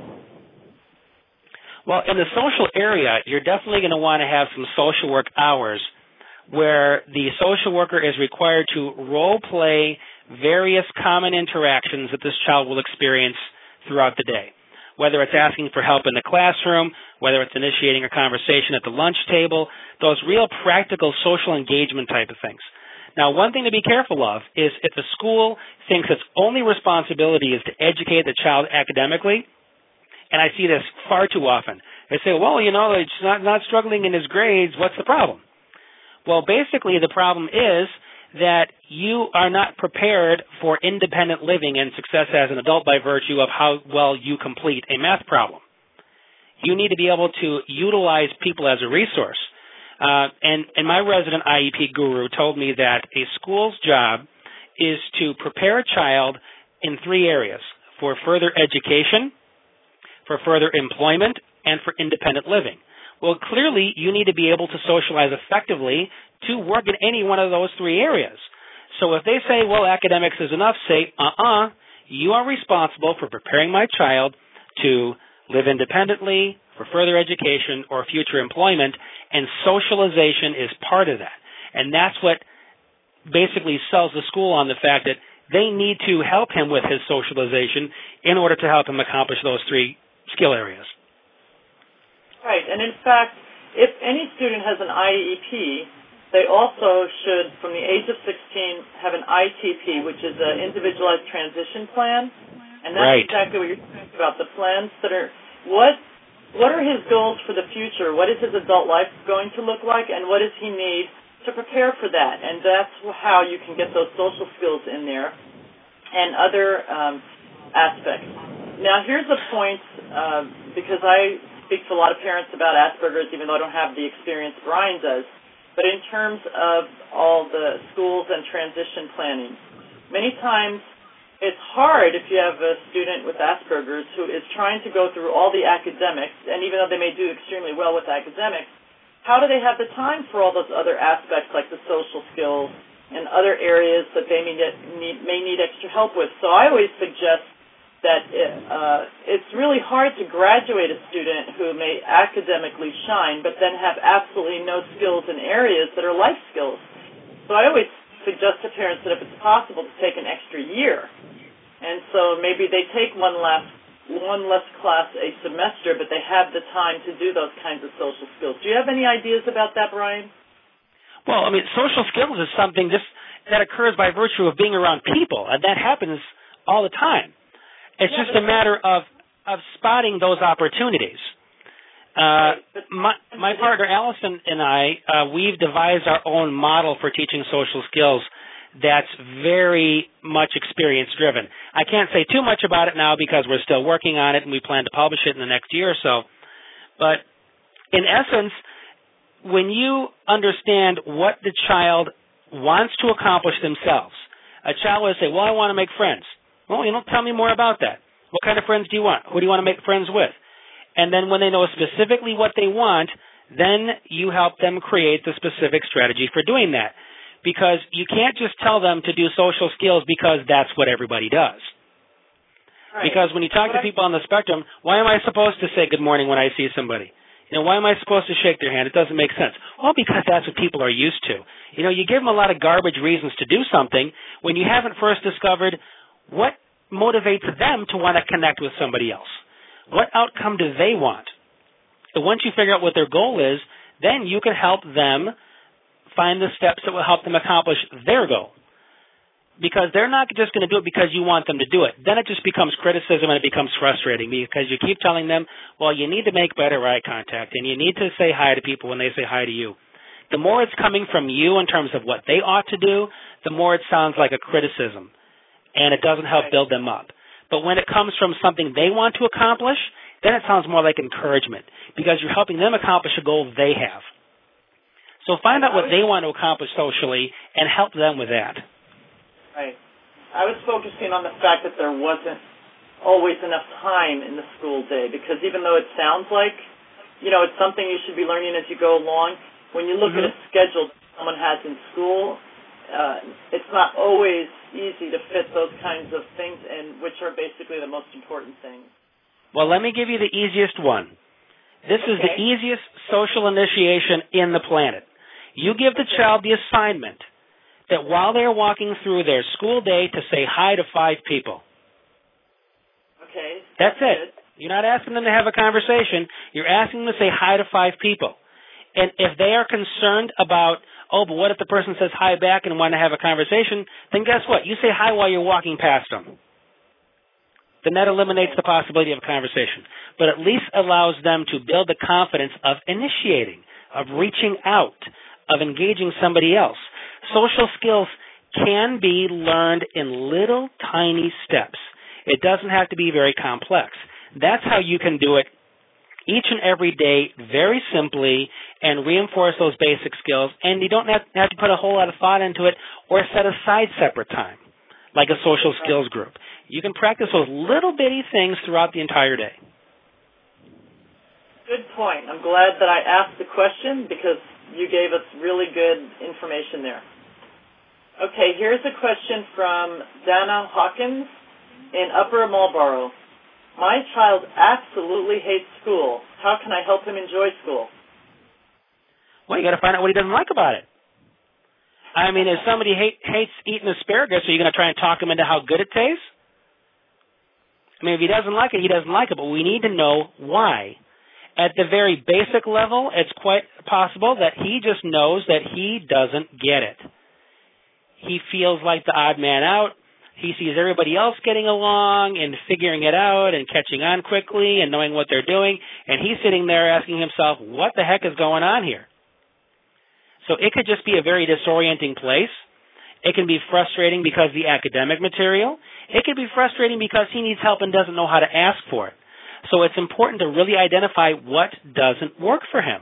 Well, in the social area, you're definitely going to want to have some social work hours where the social worker is required to role-play various common interactions that this child will experience throughout the day, whether it's asking for help in the classroom, whether it's initiating a conversation at the lunch table, those real practical social engagement type of things. Now, one thing to be careful of is if a school thinks its only responsibility is to educate the child academically, and I see this far too often. They say, well, he's not struggling in his grades. What's the problem? Well, basically, the problem is that you are not prepared for independent living and success as an adult by virtue of how well you complete a math problem. You need to be able to utilize people as a resource. And my resident IEP guru told me that a school's job is to prepare a child in 3 areas: for further education, for further employment, and for independent living. Well, clearly, you need to be able to socialize effectively to work in any one of those 3 areas. So if they say, well, academics is enough, say, you are responsible for preparing my child to live independently, for further education, or future employment, and socialization is part of that. And that's what basically sells the school on the fact that they need to help him with his socialization in order to help him accomplish those 3 skill areas. Right, and in fact, if any student has an IEP, they also should, from the age of 16, have an ITP, which is an individualized transition plan. And that's exactly what you're talking about, the plans that are, what are his goals for the future? What is his adult life going to look like, and what does he need to prepare for that? And that's how you can get those social skills in there and other aspects. Now, here's a point, because I speak to a lot of parents about Asperger's, even though I don't have the experience Brian does, but in terms of all the schools and transition planning, many times it's hard if you have a student with Asperger's who is trying to go through all the academics, and even though they may do extremely well with academics, how do they have the time for all those other aspects like the social skills and other areas that they may need extra help with? So I always suggest that it's really hard to graduate a student who may academically shine but then have absolutely no skills in areas that are life skills. So I always suggest to parents that if it's possible to take an extra year. And so maybe they take one less class a semester, but they have the time to do those kinds of social skills. Do you have any ideas about that, Brian? Well, social skills is something that occurs by virtue of being around people, and that happens all the time. It's just a matter of spotting those opportunities. My partner Allison and I, we've devised our own model for teaching social skills that's very much experience-driven. I can't say too much about it now because we're still working on it and we plan to publish it in the next year or so. But in essence, when you understand what the child wants to accomplish themselves, a child will say, well, I want to make friends. Well, tell me more about that. What kind of friends do you want? Who do you want to make friends with? And then when they know specifically what they want, then you help them create the specific strategy for doing that. Because you can't just tell them to do social skills because that's what everybody does. Right. Because when you talk to people on the spectrum, why am I supposed to say good morning when I see somebody? Why am I supposed to shake their hand? It doesn't make sense. Well, because that's what people are used to. You give them a lot of garbage reasons to do something when you haven't first discovered what motivates them to want to connect with somebody else. What outcome do they want? So once you figure out what their goal is, then you can help them find the steps that will help them accomplish their goal. Because they're not just going to do it because you want them to do it. Then it just becomes criticism and it becomes frustrating because you keep telling them, well, you need to make better eye contact and you need to say hi to people when they say hi to you. The more it's coming from you in terms of what they ought to do, the more it sounds like a criticism and it doesn't help build them up. But when it comes from something they want to accomplish, then it sounds more like encouragement because you're helping them accomplish a goal they have. So find out what they want to accomplish socially and help them with that. Right. I was focusing on the fact that there wasn't always enough time in the school day because even though it sounds like, it's something you should be learning as you go along, when you look at a schedule someone has in school, it's not always easy to fit those kinds of things in, which are basically the most important things. Well, let me give you the easiest one. This is the easiest social initiation in the planet. You give the child the assignment that while they're walking through their school day to say hi to 5 people. Okay. That's it. You're not asking them to have a conversation. You're asking them to say hi to 5 people. And if they are concerned about Oh, but what if the person says hi back and want to have a conversation? Then guess what? You say hi while you're walking past them. Then that eliminates the possibility of a conversation. But at least allows them to build the confidence of initiating, of reaching out, of engaging somebody else. Social skills can be learned in little tiny steps. It doesn't have to be very complex. That's how you can do it each and every day, very simply, and reinforce those basic skills. And you don't have to put a whole lot of thought into it or set aside separate time, like a social skills group. You can practice those little bitty things throughout the entire day. Good point. I'm glad that I asked the question because you gave us really good information there. Okay, here's a question from Dana Hawkins in Upper Marlboro. My child absolutely hates school. How can I help him enjoy school? Well, you got to find out what he doesn't like about it. I mean, if somebody hates eating asparagus, are you going to try and talk him into how good it tastes? I mean, if he doesn't like it, he doesn't like it, but we need to know why. At the very basic level, it's quite possible that he just knows that he doesn't get it. He feels like the odd man out. He sees everybody else getting along and figuring it out and catching on quickly and knowing what they're doing, and he's sitting there asking himself, what the heck is going on here? So it could just be a very disorienting place. It can be frustrating because of the academic material. It could be frustrating because he needs help and doesn't know how to ask for it. So it's important to really identify what doesn't work for him.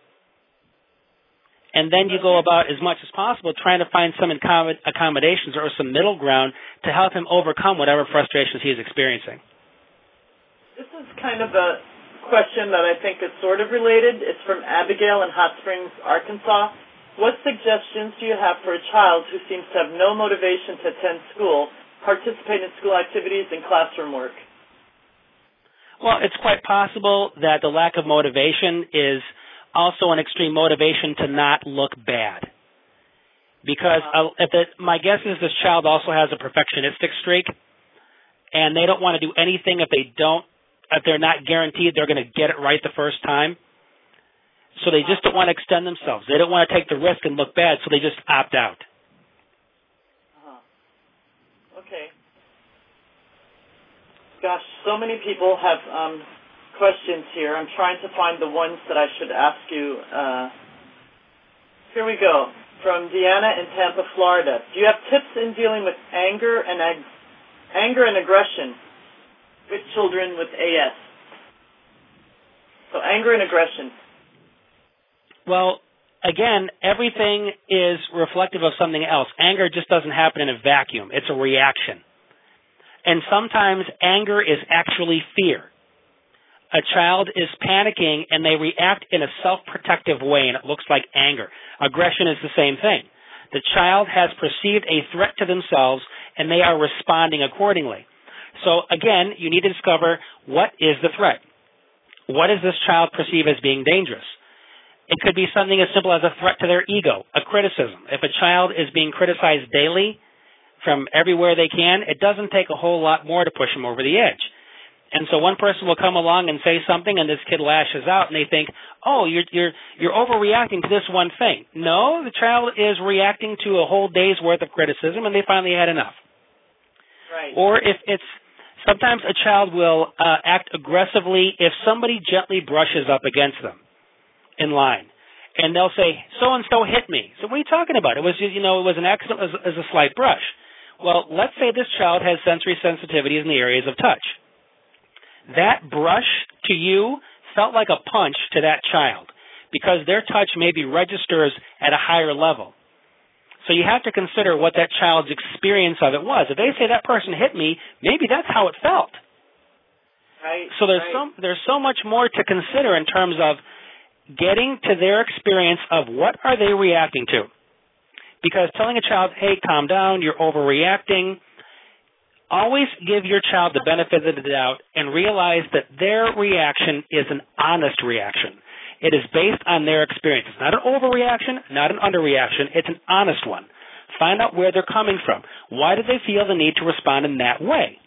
And then you go about as much as possible trying to find some accommodations or some middle ground to help him overcome whatever frustrations he is experiencing. This is kind of a question that I think is sort of related. It's from Abigail in Hot Springs, Arkansas. What suggestions do you have for a child who seems to have no motivation to attend school, participate in school activities, and classroom work? Well, it's quite possible that the lack of motivation is also an extreme motivation to not look bad. Because my guess is this child also has a perfectionistic streak, and they don't want to do anything if they're not guaranteed they're going to get it right the first time. So they just don't want to extend themselves. They don't want to take the risk and look bad, so they just opt out. Okay. Gosh, so many people have questions here. I'm trying to find the ones that I should ask you. Here we go. From Deanna in Tampa, Florida. Do you have tips in dealing with anger and aggression with children with AS? So anger and aggression. Well, again, everything is reflective of something else. Anger just doesn't happen in a vacuum. It's a reaction. And sometimes anger is actually fear. A child is panicking and they react in a self-protective way, and it looks like anger. Aggression is the same thing. The child has perceived a threat to themselves and they are responding accordingly. So again, you need to discover what is the threat. What does this child perceive as being dangerous? It could be something as simple as a threat to their ego, a criticism. If a child is being criticized daily from everywhere they can, it doesn't take a whole lot more to push them over the edge. And so one person will come along and say something, and this kid lashes out, and they think, oh, you're overreacting to this one thing. No, the child is reacting to a whole day's worth of criticism, and they finally had enough. Right. Or if it's sometimes a child will act aggressively if somebody gently brushes up against them in line, and they'll say, so-and-so hit me. So what are you talking about? It was, it was an accident, it was a slight brush. Well, let's say this child has sensory sensitivities in the areas of touch. That brush to you felt like a punch to that child because their touch maybe registers at a higher level. So you have to consider what that child's experience of it was. If they say that person hit me, maybe that's how it felt. Right. So there's so much more to consider in terms of getting to their experience of what are they reacting to. Because telling a child, hey, calm down, you're overreacting, always give your child the benefit of the doubt and realize that their reaction is an honest reaction. It is based on their experience. It's not an overreaction, not an underreaction. It's an honest one. Find out where they're coming from. Why do they feel the need to respond in that way?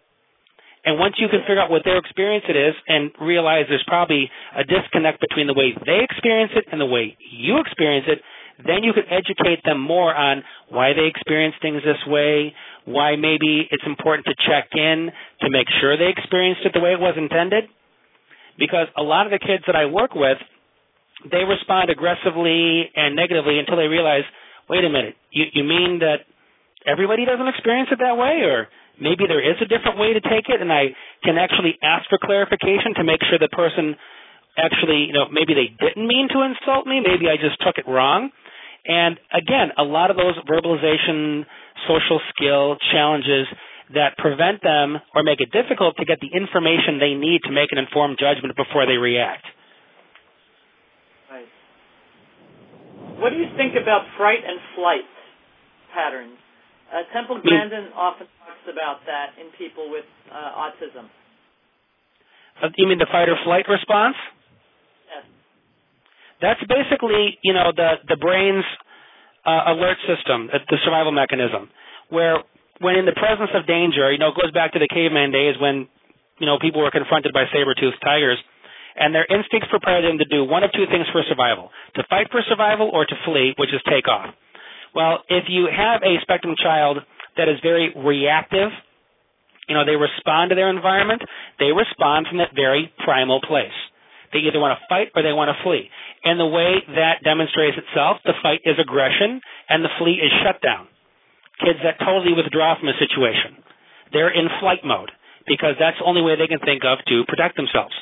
And once you can figure out what their experience it is and realize there's probably a disconnect between the way they experience it and the way you experience it, then you could educate them more on why they experience things this way, why maybe it's important to check in to make sure they experienced it the way it was intended. Because a lot of the kids that I work with, they respond aggressively and negatively until they realize, wait a minute, you mean that everybody doesn't experience it that way? Or maybe there is a different way to take it, and I can actually ask for clarification to make sure the person actually, maybe they didn't mean to insult me, maybe I just took it wrong. And again, a lot of those verbalization, social skill challenges that prevent them or make it difficult to get the information they need to make an informed judgment before they react. Right. What do you think about fright and flight patterns? Temple Grandin often talks about that in people with autism. You mean the fight or flight response? Yes. That's basically, the brain's alert system, the survival mechanism, where when in the presence of danger, it goes back to the caveman days when, people were confronted by saber-toothed tigers, and their instincts prepare them to do one of two things for survival, to fight for survival or to flee, which is take off. Well, if you have a spectrum child that is very reactive, they respond to their environment, they respond from that very primal place. They either want to fight or they want to flee. And the way that demonstrates itself, the fight is aggression and the flee is shutdown. Kids that totally withdraw from a situation. They're in flight mode because that's the only way they can think of to protect themselves.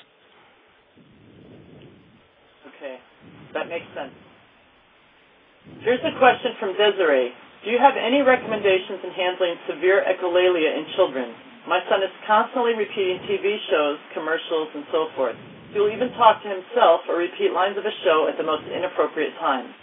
Okay, that makes sense. Here's a question from Desiree. Do you have any recommendations in handling severe echolalia in children? My son is constantly repeating TV shows, commercials, and so forth. He will even talk to himself or repeat lines of a show at the most inappropriate times.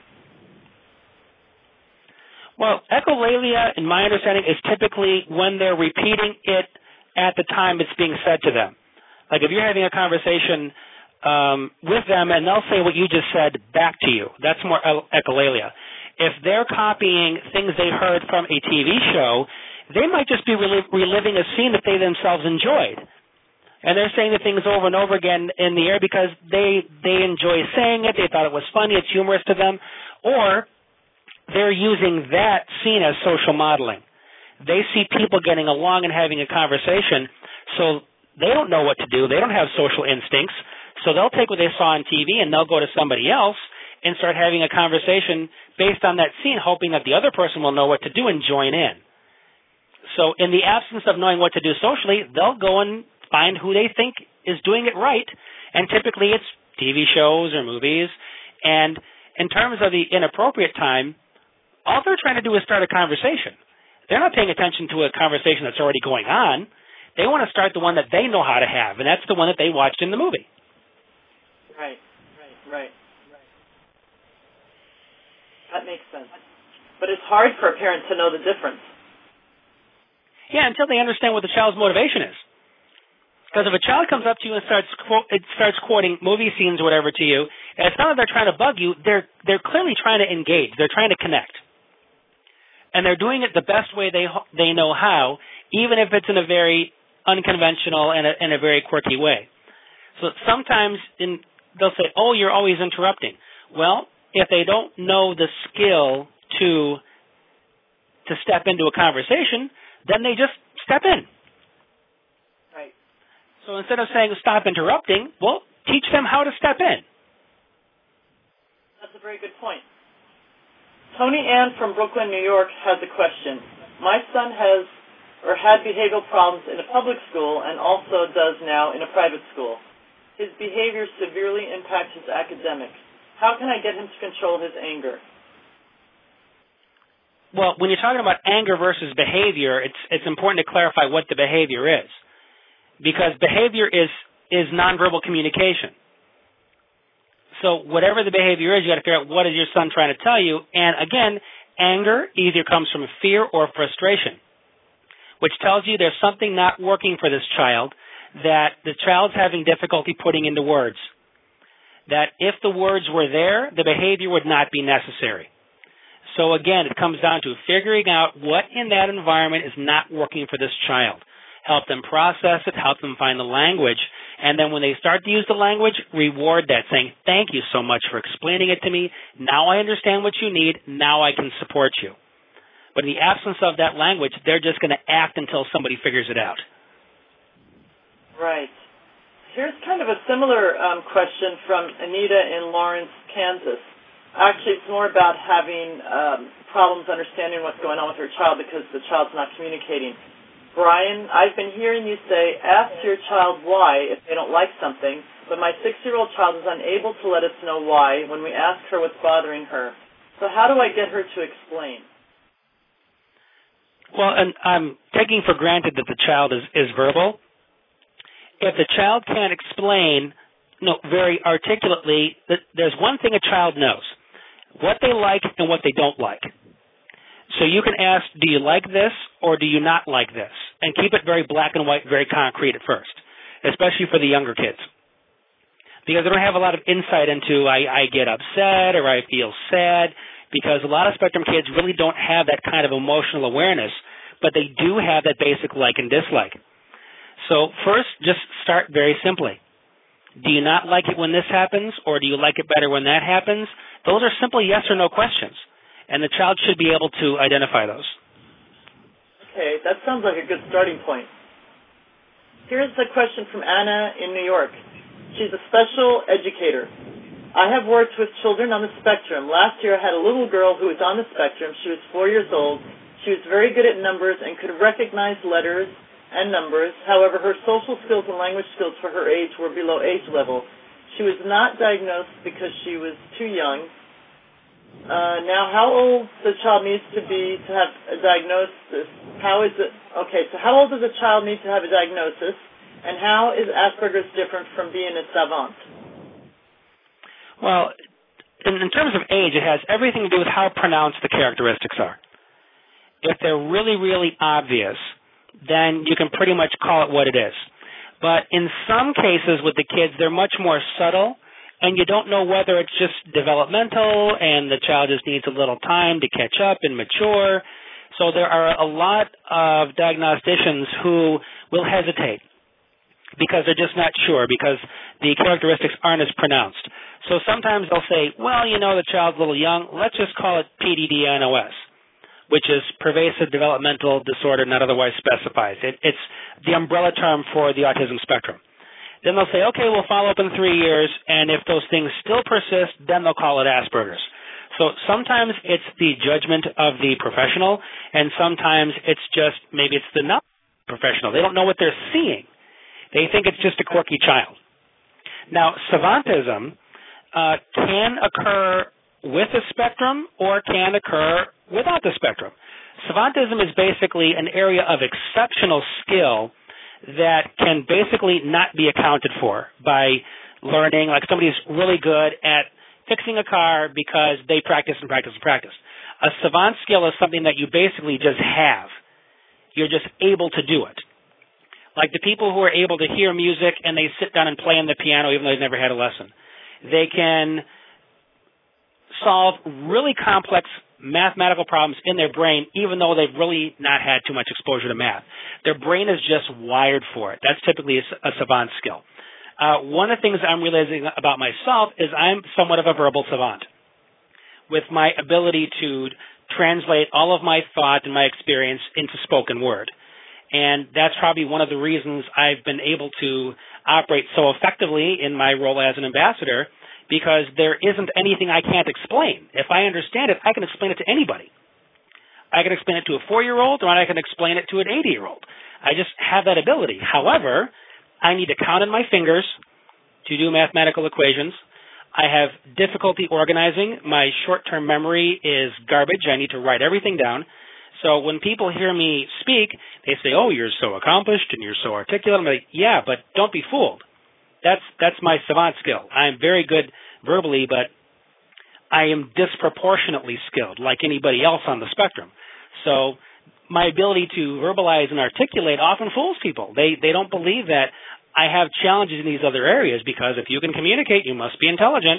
Well, echolalia, in my understanding, is typically when they're repeating it at the time it's being said to them. Like if you're having a conversation with them and they'll say what you just said back to you, that's more echolalia. If they're copying things they heard from a TV show, they might just be reliving a scene that they themselves enjoyed. And they're saying the things over and over again in the air because they enjoy saying it, they thought it was funny, it's humorous to them, or they're using that scene as social modeling. They see people getting along and having a conversation, so they don't know what to do. They don't have social instincts, so they'll take what they saw on TV and they'll go to somebody else and start having a conversation based on that scene, hoping that the other person will know what to do and join in. So in the absence of knowing what to do socially, they'll go and find who they think is doing it right, and typically it's TV shows or movies. And in terms of the inappropriate time, all they're trying to do is start a conversation. They're not paying attention to a conversation that's already going on. They want to start the one that they know how to have, and that's the one that they watched in the movie. Right. That makes sense. But it's hard for a parent to know the difference. Yeah, until they understand what the child's motivation is. Because if a child comes up to you and starts quoting movie scenes or whatever to you, and it's not that they're trying to bug you, they're clearly trying to engage. They're trying to connect. And they're doing it the best way they know how, even if it's in a very unconventional and in a very quirky way. So sometimes they'll say, oh, you're always interrupting. Well, if they don't know the skill to step into a conversation, then they just step in. Right. So instead of saying stop interrupting, well, teach them how to step in. That's a very good point. Tony Ann from Brooklyn, New York has a question. My son had behavioral problems in a public school and also does now in a private school. His behavior severely impacts his academics. How can I get him to control his anger? Well, when you're talking about anger versus behavior, it's important to clarify what the behavior is. Because behavior is nonverbal communication. So whatever the behavior is, you got to figure out what is your son trying to tell you. And again, anger either comes from fear or frustration, which tells you there's something not working for this child, that the child's having difficulty putting into words. That if the words were there, the behavior would not be necessary. So again, it comes down to figuring out what in that environment is not working for this child. help them process it, help them find the language, and then when they start to use the language, reward that, saying, thank you so much for explaining it to me. Now I understand what you need. Now I can support you. But in the absence of that language, they're just going to act until somebody figures it out. Right. Here's kind of a similar question from Anita in Lawrence, Kansas. Actually, it's more about having problems understanding what's going on with her child because the child's not communicating. Brian, I've been hearing you say, ask your child why if they don't like something, but my 6-year-old child is unable to let us know why when we ask her what's bothering her. So how do I get her to explain? Well, and I'm taking for granted that the child is verbal. If the child can't explain very articulately, there's one thing a child knows, what they like and what they don't like. So you can ask, do you like this or do you not like this? And keep it very black and white, very concrete at first, especially for the younger kids. Because they don't have a lot of insight into I get upset or I feel sad, because a lot of spectrum kids really don't have that kind of emotional awareness, but they do have that basic like and dislike. So first, just start very simply. Do you not like it when this happens, or do you like it better when that happens? Those are simple yes or no questions, and the child should be able to identify those. Okay, that sounds like a good starting point. Here's a question from Anna in New York. She's a special educator. I have worked with children on the spectrum. Last year I had a little girl who was on the spectrum. She was 4 years old. She was very good at numbers and could recognize letters and numbers. However, her social skills and language skills for her age were below age level. She was not diagnosed because she was too young. Now, how old the child needs to be to have a diagnosis? How old does a child need to have a diagnosis, and how is Asperger's different from being a savant? Well, in terms of age, it has everything to do with how pronounced the characteristics are. If they're really, really obvious, then you can pretty much call it what it is. But in some cases with the kids, they're much more subtle, and you don't know whether it's just developmental and the child just needs a little time to catch up and mature. So there are a lot of diagnosticians who will hesitate because they're just not sure, because the characteristics aren't as pronounced. So sometimes they'll say, well, the child's a little young, let's just call it PDD-NOS, which is pervasive developmental disorder not otherwise specified. It's the umbrella term for the autism spectrum. Then they'll say, okay, we'll follow up in 3 years, and if those things still persist, then they'll call it Asperger's. So sometimes it's the judgment of the professional, and sometimes it's just, maybe it's the non-professional. They don't know what they're seeing. They think it's just a quirky child. Now, savantism can occur with a spectrum or can occur without the spectrum. Savantism is basically an area of exceptional skill that can basically not be accounted for by learning. Like somebody's really good at fixing a car because they practice and practice and practice. A savant skill is something that you basically just have. You're just able to do it. Like the people who are able to hear music and they sit down and play on the piano even though they've never had a lesson. They can solve really complex mathematical problems in their brain even though they've really not had too much exposure to math. Their brain is just wired for it. That's typically a savant skill. One of the things I'm realizing about myself is I'm somewhat of a verbal savant with my ability to translate all of my thought and my experience into spoken word. And that's probably one of the reasons I've been able to operate so effectively in my role as an ambassador, because there isn't anything I can't explain. If I understand it, I can explain it to anybody. I can explain it to a 4-year-old, or I can explain it to an 80-year-old. I just have that ability. However, I need to count on my fingers to do mathematical equations. I have difficulty organizing. My short-term memory is garbage. I need to write everything down. So when people hear me speak, they say, oh, you're so accomplished and you're so articulate. I'm like, yeah, but don't be fooled. That's my savant skill. I'm very good verbally, but I am disproportionately skilled, like anybody else on the spectrum. So my ability to verbalize and articulate often fools people. They don't believe that I have challenges in these other areas, because if you can communicate, you must be intelligent,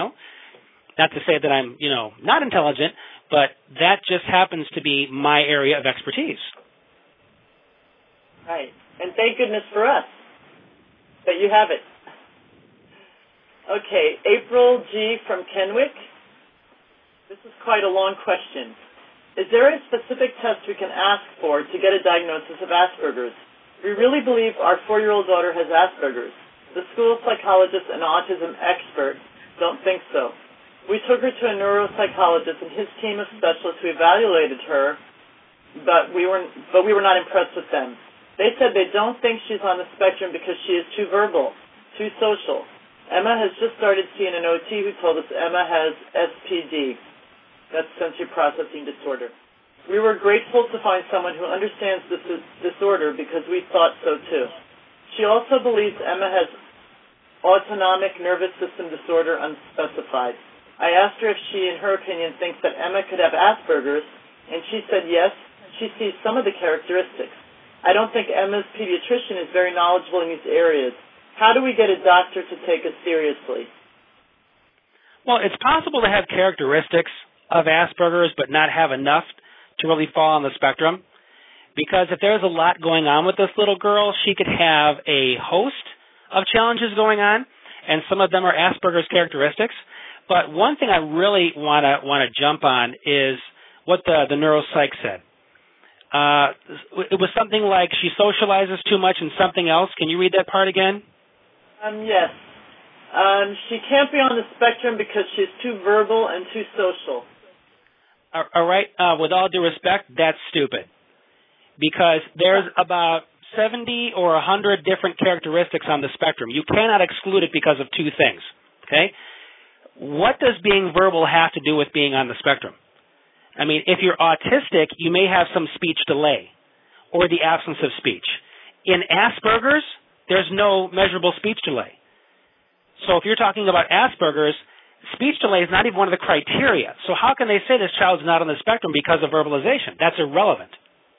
Not to say that I'm, not intelligent, but that just happens to be my area of expertise. Right. And thank goodness for us that you have it. Okay, April G. from Kenwick. This is quite a long question. Is there a specific test we can ask for to get a diagnosis of Asperger's? We really believe our 4-year-old daughter has Asperger's. The school psychologist and autism expert don't think so. We took her to a neuropsychologist and his team of specialists who evaluated her, but we were not impressed with them. They said they don't think she's on the spectrum because she is too verbal, too social. Emma has just started seeing an OT who told us Emma has SPD. That's sensory processing disorder. We were grateful to find someone who understands this disorder because we thought so too. She also believes Emma has autonomic nervous system disorder unspecified. I asked her if she, in her opinion, thinks that Emma could have Asperger's, and she said yes, she sees some of the characteristics. I don't think Emma's pediatrician is very knowledgeable in these areas. How do we get a doctor to take us seriously? Well, it's possible to have characteristics of Asperger's but not have enough to really fall on the spectrum, because if there's a lot going on with this little girl, she could have a host of challenges going on, and some of them are Asperger's characteristics. But one thing I really want to jump on is what the neuropsych said. It was something like she socializes too much and something else. Can you read that part again? Yes. She can't be on the spectrum because she's too verbal and too social. All right. With all due respect, that's stupid. Because there's about 70 or 100 different characteristics on the spectrum. You cannot exclude it because of two things. Okay? What does being verbal have to do with being on the spectrum? I mean, if you're autistic, you may have some speech delay or the absence of speech. In Asperger's, there's no measurable speech delay. So if you're talking about Asperger's, speech delay is not even one of the criteria. So how can they say this child's not on the spectrum because of verbalization? That's irrelevant.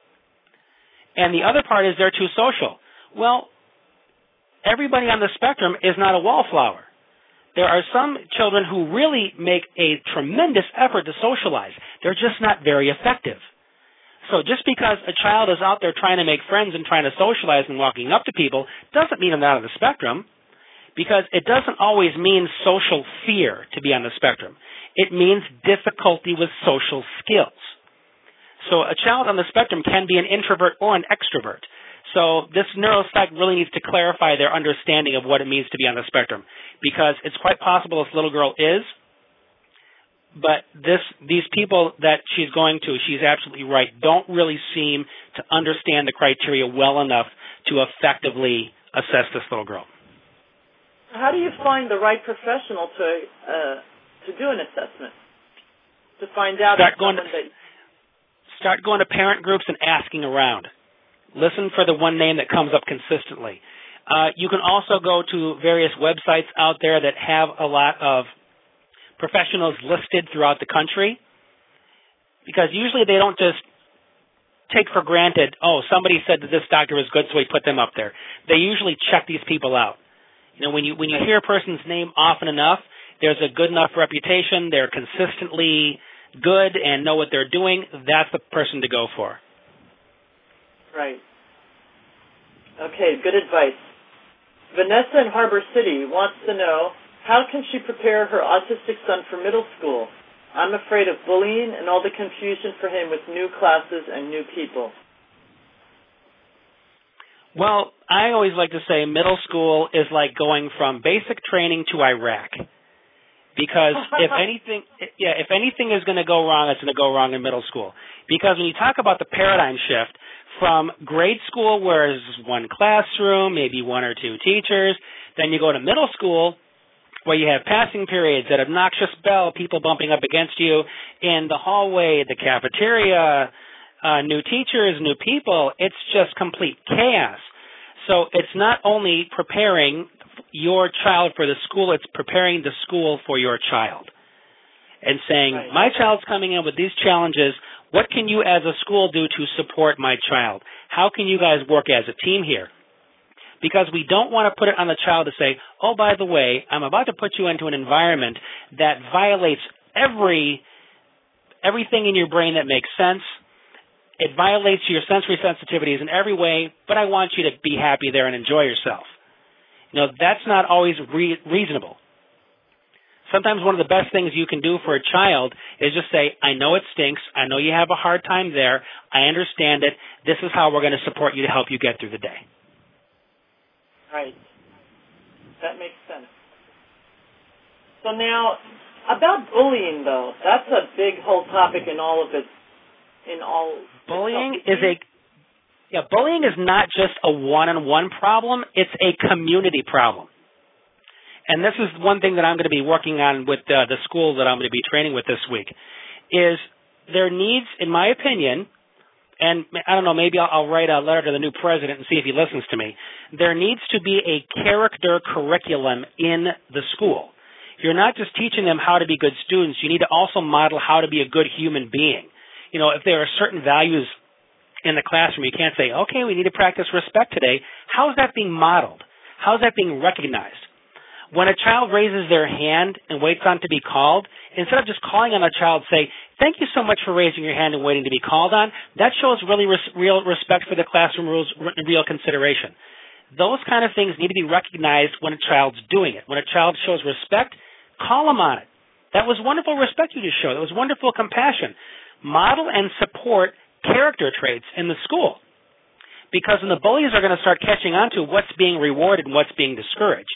And the other part is they're too social. Well, everybody on the spectrum is not a wallflower. There are some children who really make a tremendous effort to socialize. They're just not very effective. So just because a child is out there trying to make friends and trying to socialize and walking up to people doesn't mean they're not on the spectrum, because it doesn't always mean social fear to be on the spectrum. It means difficulty with social skills. So a child on the spectrum can be an introvert or an extrovert. So this neuropsych really needs to clarify their understanding of what it means to be on the spectrum, because it's quite possible this little girl is, but these people that she's going to, she's absolutely right, don't really seem to understand the criteria well enough to effectively assess this little girl. How do you find the right professional to do an assessment? To find out Start going to parent groups and asking around. Listen for the one name that comes up consistently. You can also go to various websites out there that have a lot of professionals listed throughout the country, because usually they don't just take for granted, oh, somebody said that this doctor is good, so we put them up there. They usually check these people out. You know, when you hear a person's name often enough, there's a good enough reputation, they're consistently good and know what they're doing, that's the person to go for. Right. Okay, good advice. Vanessa in Harbor City wants to know, how can she prepare her autistic son for middle school? I'm afraid of bullying and all the confusion for him with new classes and new people. Well, I always like to say middle school is like going from basic training to Iraq. Because if anything is going to go wrong, it's going to go wrong in middle school. Because when you talk about the paradigm shift from grade school, where there's one classroom, maybe one or two teachers, then you go to middle school, where you have passing periods, that obnoxious bell, people bumping up against you in the hallway, the cafeteria, new teachers, new people. It's just complete chaos. So it's not only preparing your child for the school, it's preparing the school for your child. And saying, right, my child's coming in with these challenges, what can you as a school do to support my child? How can you guys work as a team here? Because we don't want to put it on the child to say, oh, by the way, I'm about to put you into an environment that violates everything in your brain that makes sense, It violates your sensory sensitivities in every way, but I want you to be happy there and enjoy yourself. That's not always reasonable. Sometimes one of the best things you can do for a child is just say, I know it stinks. I know you have a hard time there. I understand it. This is how we're going to support you to help you get through the day. Right. That makes sense. So now, about bullying, though, that's a big whole topic in all of it. Bullying bullying is not just a one-on-one problem. It's a community problem. And this is one thing that I'm going to be working on with the school that I'm going to be training with this week, is there needs, in my opinion, and I don't know, maybe I'll write a letter to the new president and see if he listens to me, there needs to be a character curriculum in the school. You're not just teaching them how to be good students. You need to also model how to be a good human being. If there are certain values in the classroom, you can't say, okay, we need to practice respect today. How is that being modeled? How is that being recognized? When a child raises their hand and waits on to be called, instead of just calling on a child, say, thank you so much for raising your hand and waiting to be called on, that shows really real respect for the classroom rules and real consideration. Those kind of things need to be recognized when a child's doing it. When a child shows respect, call them on it. That was wonderful respect you just showed. That was wonderful compassion. Model and support character traits in the school, because then the bullies are going to start catching on to what's being rewarded and what's being discouraged.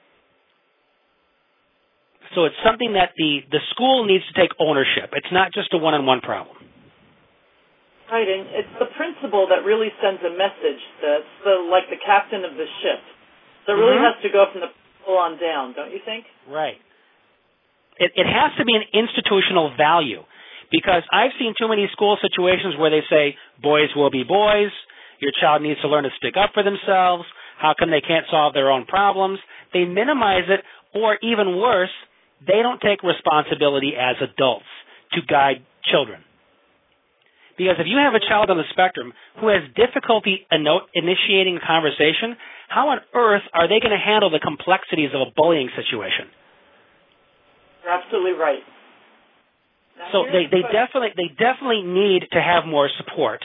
So it's something that the school needs to take ownership. It's not just a one-on-one problem. Right, and it's the principal that really sends a message. That's like the captain of the ship. So it really has to go from the principal on down, don't you think? Right. It has to be an institutional value. Because I've seen too many school situations where they say, boys will be boys, your child needs to learn to stick up for themselves, how come they can't solve their own problems? They minimize it, or even worse, they don't take responsibility as adults to guide children. Because if you have a child on the spectrum who has difficulty initiating a conversation, how on earth are they going to handle the complexities of a bullying situation? You're absolutely right. So they definitely need to have more support.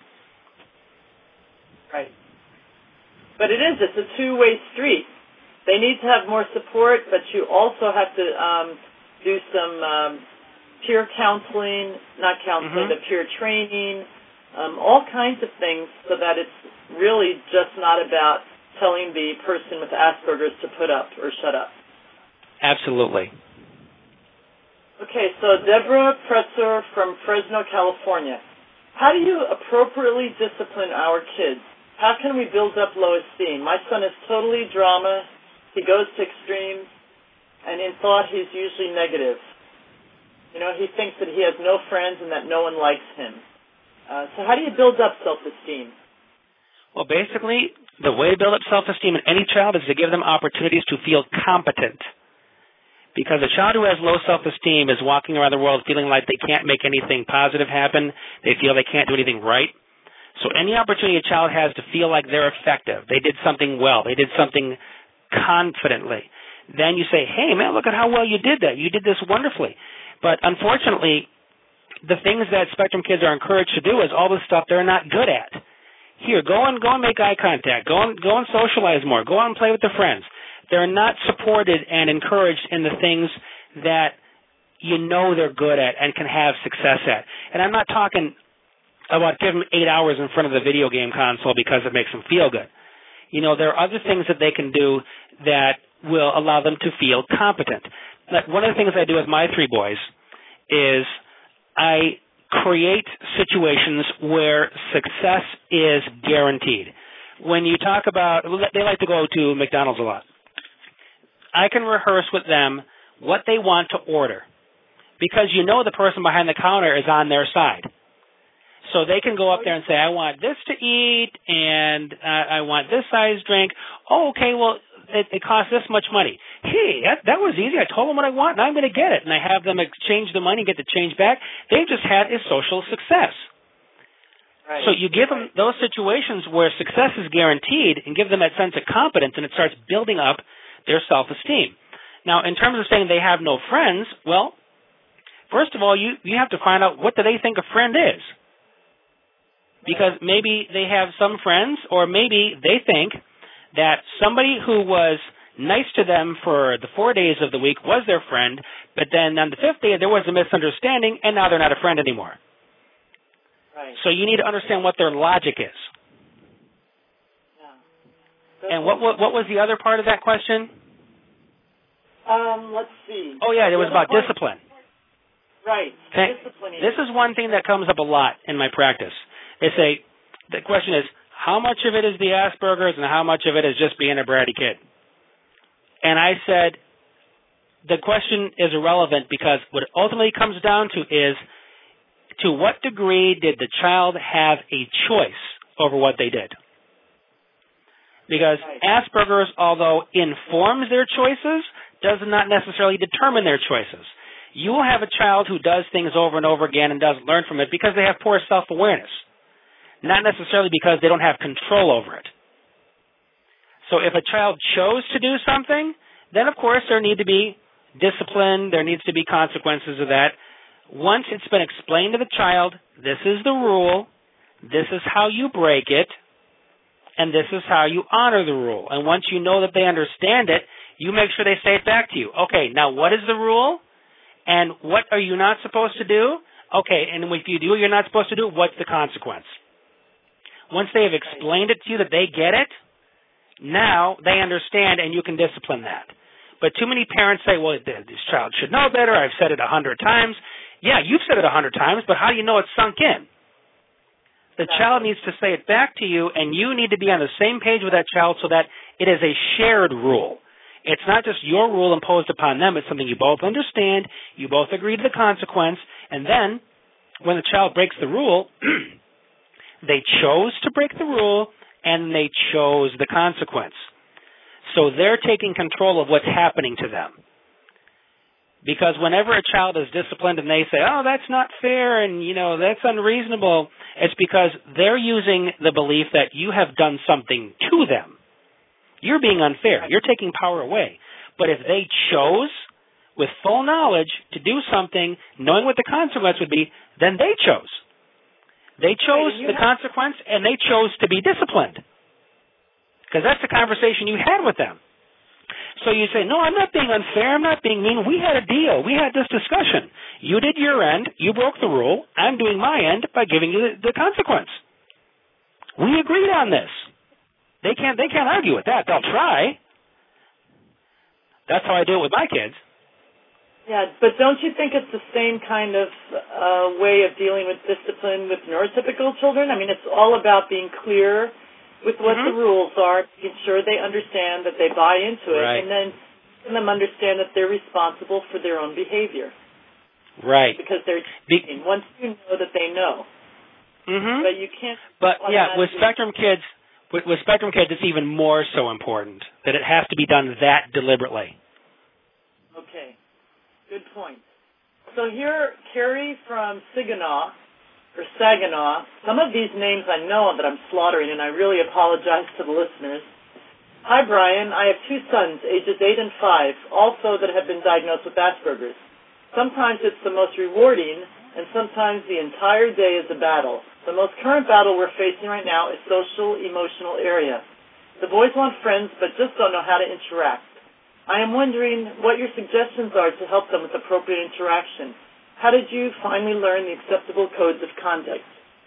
Right. But it's a two-way street. They need to have more support, but you also have to do some peer counseling, not counseling, but peer training, all kinds of things so that it's really just not about telling the person with Asperger's to put up or shut up. Absolutely. Okay, so Deborah Presser from Fresno, California. How do you appropriately discipline our kids? How can we build up low esteem? My son is totally drama. He goes to extremes, and in thought he's usually negative. He thinks that he has no friends and that no one likes him. So how do you build up self-esteem? Well, basically, the way to build up self-esteem in any child is to give them opportunities to feel competent. Because a child who has low self-esteem is walking around the world feeling like they can't make anything positive happen. They feel they can't do anything right. So any opportunity a child has to feel like they're effective, they did something well, they did something confidently, then you say, hey, man, look at how well you did that. You did this wonderfully. But unfortunately, the things that spectrum kids are encouraged to do is all this stuff they're not good at. Here, go and make eye contact. Go and socialize more. Go out and play with their friends. They're not supported and encouraged in the things that they're good at and can have success at. And I'm not talking about giving them 8 hours in front of the video game console because it makes them feel good. There are other things that they can do that will allow them to feel competent. Like one of the things I do with my 3 boys is I create situations where success is guaranteed. When you talk about, they like to go to McDonald's a lot. I can rehearse with them what they want to order because the person behind the counter is on their side. So they can go up there and say, I want this to eat and I want this size drink. Oh, okay, well, it costs this much money. Hey, that was easy. I told them what I want and I'm going to get it. And I have them exchange the money, get the change back. They've just had a social success. Right. So you give them those situations where success is guaranteed and give them that sense of competence, and it starts building up their self-esteem. Now, in terms of saying they have no friends, well, first of all, you have to find out what do they think a friend is. because maybe they have some friends, or maybe they think that somebody who was nice to them for the 4 days of the week was their friend, but then on the 5th day there was a misunderstanding, and now they're not a friend anymore. Right. So you need to understand what their logic is. Yeah. And what was the other part of that question? Let's see. Oh, yeah, it was about discipline. Right. Disciplining. This is one thing that comes up a lot in my practice. The question is, how much of it is the Asperger's and how much of it is just being a bratty kid? And I said, the question is irrelevant because what it ultimately comes down to is, to what degree did the child have a choice over what they did? Because Asperger's, although informs their choices, does not necessarily determine their choices. You will have a child who does things over and over again and doesn't learn from it because they have poor self-awareness, not necessarily because they don't have control over it. So if a child chose to do something, then of course there need to be discipline, there needs to be consequences of that. Once it's been explained to the child, this is the rule, this is how you break it, and this is how you honor the rule. And once you know that they understand it, you make sure they say it back to you. Okay, now what is the rule? And what are you not supposed to do? Okay, and if you do what you're not supposed to do, what's the consequence? Once they have explained it to you that they get it, now they understand and you can discipline that. But too many parents say, well, this child should know better. I've said it 100 times. Yeah, you've said it 100 times, but how do you know it's sunk in? The child needs to say it back to you, and you need to be on the same page with that child so that it is a shared rule. It's not just your rule imposed upon them. It's something you both understand, you both agree to the consequence, and then when the child breaks the rule, they chose to break the rule, and they chose the consequence. So they're taking control of what's happening to them. Because whenever a child is disciplined and they say, oh, that's not fair and, that's unreasonable, it's because they're using the belief that you have done something to them. You're being unfair. You're taking power away. But if they chose, with full knowledge, to do something, knowing what the consequence would be, then they chose. They chose the consequence, and they chose to be disciplined. Because that's the conversation you had with them. So you say, no, I'm not being unfair. I'm not being mean. We had a deal. We had this discussion. You did your end. You broke the rule. I'm doing my end by giving you the consequence. We agreed on this. They can't argue with that. They'll try. That's how I do it with my kids. Yeah, but don't you think it's the same kind of way of dealing with discipline with neurotypical children? I mean, it's all about being clear with what the rules are, making sure they understand that they buy into it, and then letting them understand that they're responsible for their own behavior. Right. Because they're teaching. Once you know that they know. Mm-hmm. But you can't. But yeah, with spectrum kids, it's even more so important that it has to be done that deliberately. Okay. Good point. So here, Carrie from Saginaw, some of these names I know that I'm slaughtering, and I really apologize to the listeners. Hi, Brian. I have 2 sons, ages 8 and 5, also that have been diagnosed with Asperger's. Sometimes it's the most rewarding, and sometimes the entire day is a battle. The most current battle we're facing right now is social-emotional area. The boys want friends, but just don't know how to interact. I am wondering what your suggestions are to help them with appropriate interaction. How did you finally learn the acceptable codes of conduct?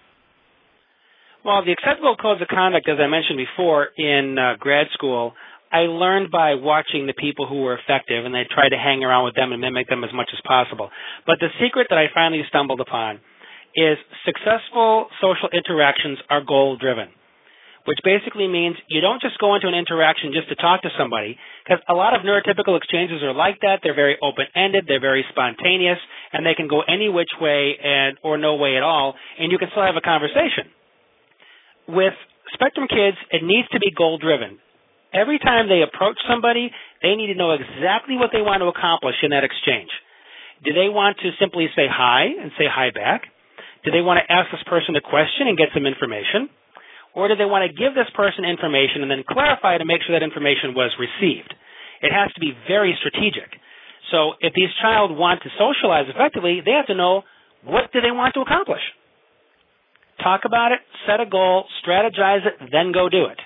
Well, the acceptable codes of conduct, as I mentioned before, in grad school, I learned by watching the people who were effective, and I tried to hang around with them and mimic them as much as possible. But the secret that I finally stumbled upon is successful social interactions are goal-driven, which basically means you don't just go into an interaction just to talk to somebody, because a lot of neurotypical exchanges are like that. They're very open-ended, they're very spontaneous, and they can go any which way or no way at all, and you can still have a conversation. With spectrum kids, it needs to be goal-driven. Every time they approach somebody, they need to know exactly what they want to accomplish in that exchange. Do they want to simply say hi and say hi back? Do they want to ask this person a question and get some information? Or do they want to give this person information and then clarify to make sure that information was received? It has to be very strategic. So if these child want to socialize effectively, they have to know what do they want to accomplish. talk about it, set a goal, strategize it, then go do it.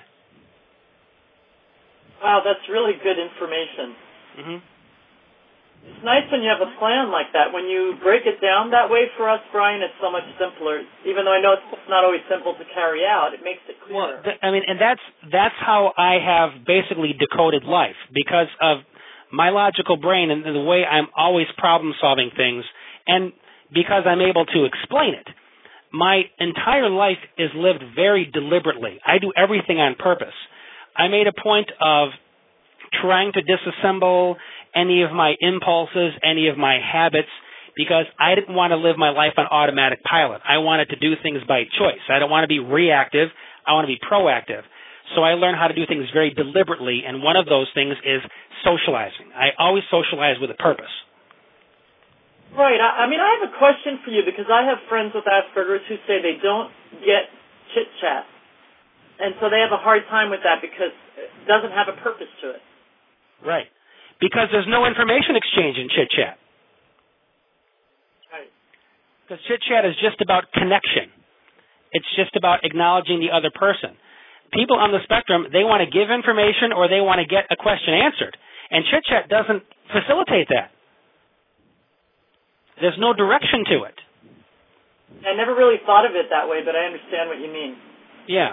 Wow, that's really good information. Mm-hmm. It's nice when you have a plan like that. When you break it down that way for us, Brian, it's so much simpler. Even though I know it's not always simple to carry out, it makes it clearer. Well, and that's how I have basically decoded life, because of my logical brain and the way I'm always problem-solving things, and because I'm able to explain it. My entire life is lived very deliberately. I do everything on purpose. I made a point of trying to disassemble any of my impulses, any of my habits, because I didn't want to live my life on automatic pilot. I wanted to do things by choice. I don't want to be reactive. I want to be proactive. So I learned how to do things very deliberately, and one of those things is socializing. I always socialize with a purpose. Right. I mean, I have a question for you, because I have friends with Asperger's who say they don't get chit-chat. And so they have a hard time with that because it doesn't have a purpose to it. Right. Because there's no information exchange in chit-chat. Right. Because chit-chat is just about connection. It's just about acknowledging the other person. People on the spectrum, they want to give information or they want to get a question answered. And chit-chat doesn't facilitate that. There's no direction to it. I never really thought of it that way, but I understand what you mean. Yeah.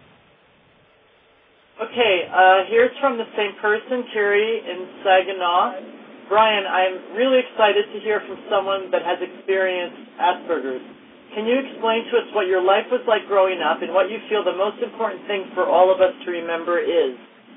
Okay, here's from the same person, Terry in Saginaw. Brian, I'm really excited to hear from someone that has experienced Asperger's. Can you explain to us what your life was like growing up and what you feel the most important thing for all of us to remember is?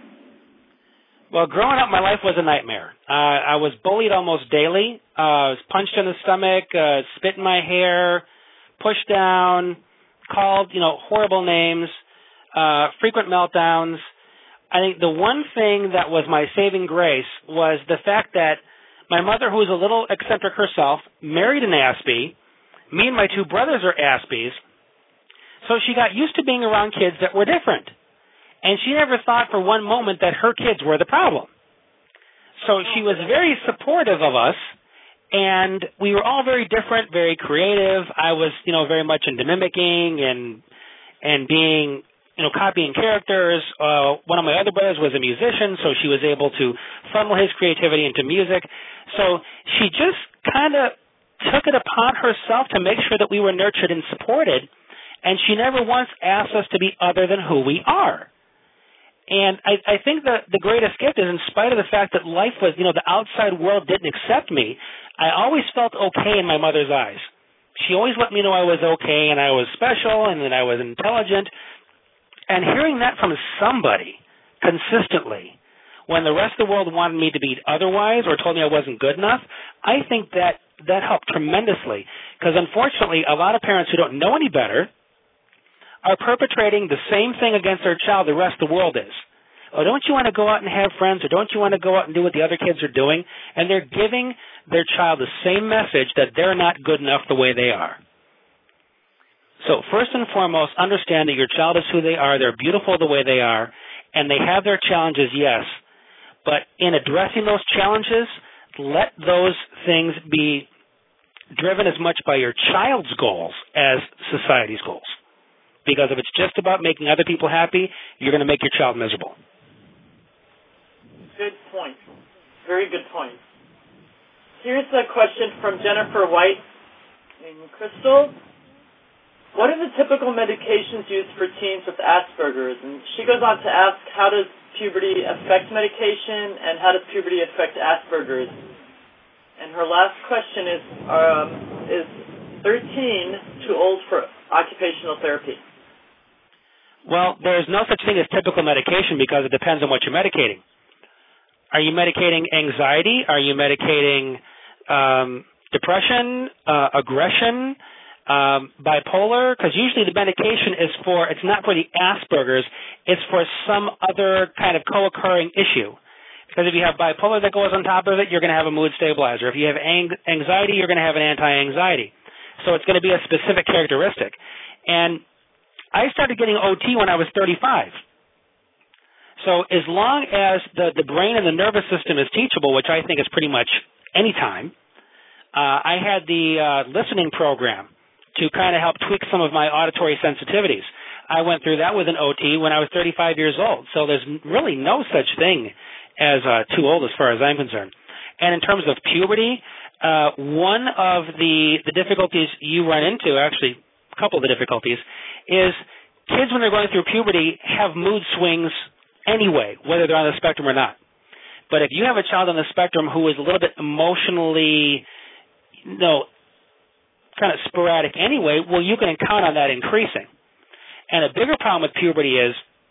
Well, growing up, my life was a nightmare. I was bullied almost daily. I was punched in the stomach, spit in my hair, pushed down, called, horrible names, frequent meltdowns. I think the one thing that was my saving grace was the fact that my mother, who was a little eccentric herself, married an Aspie. Me and my two brothers are Aspies. So she got used to being around kids that were different. And she never thought for one moment that her kids were the problem. So she was very supportive of us, and we were all very different, very creative. I was, very much into mimicking and being, copying characters. One of my other brothers was a musician, so she was able to funnel his creativity into music. So she just kind of took it upon herself to make sure that we were nurtured and supported, and she never once asked us to be other than who we are. And I think that the greatest gift is, in spite of the fact that life was, the outside world didn't accept me, I always felt okay in my mother's eyes. She always let me know I was okay and I was special and that I was intelligent. And hearing that from somebody consistently when the rest of the world wanted me to be otherwise or told me I wasn't good enough, I think that helped tremendously. Because unfortunately, a lot of parents who don't know any better are perpetrating the same thing against their child the rest of the world is. Oh, don't you want to go out and have friends, or don't you want to go out and do what the other kids are doing? And they're giving their child the same message that they're not good enough the way they are. So first and foremost, understand that your child is who they are, they're beautiful the way they are, and they have their challenges, yes. But in addressing those challenges, let those things be driven as much by your child's goals as society's goals. Because if it's just about making other people happy, you're going to make your child miserable. Good point. Very good point. Here's a question from Jennifer White in Crystal. What are the typical medications used for teens with Asperger's? And she goes on to ask, how does puberty affect medication, and how does puberty affect Asperger's? And her last question is 13 too old for occupational therapy? Well, there's no such thing as typical medication because it depends on what you're medicating. Are you medicating anxiety? Are you medicating depression, aggression, bipolar? Because usually the medication it's not for the Asperger's, it's for some other kind of co-occurring issue. Because if you have bipolar that goes on top of it, you're going to have a mood stabilizer. If you have anxiety, you're going to have an anti-anxiety. So it's going to be a specific characteristic. And I started getting OT when I was 35. So as long as the brain and the nervous system is teachable, which I think is pretty much any time, I had the listening program to kind of help tweak some of my auditory sensitivities. I went through that with an OT when I was 35 years old. So there's really no such thing as too old as far as I'm concerned. And in terms of puberty, one of the difficulties you run into, actually a couple of the difficulties, is kids when they're going through puberty have mood swings anyway, whether they're on the spectrum or not. But if you have a child on the spectrum who is a little bit emotionally, kind of sporadic anyway, well, you can count on that increasing. And a bigger problem with puberty is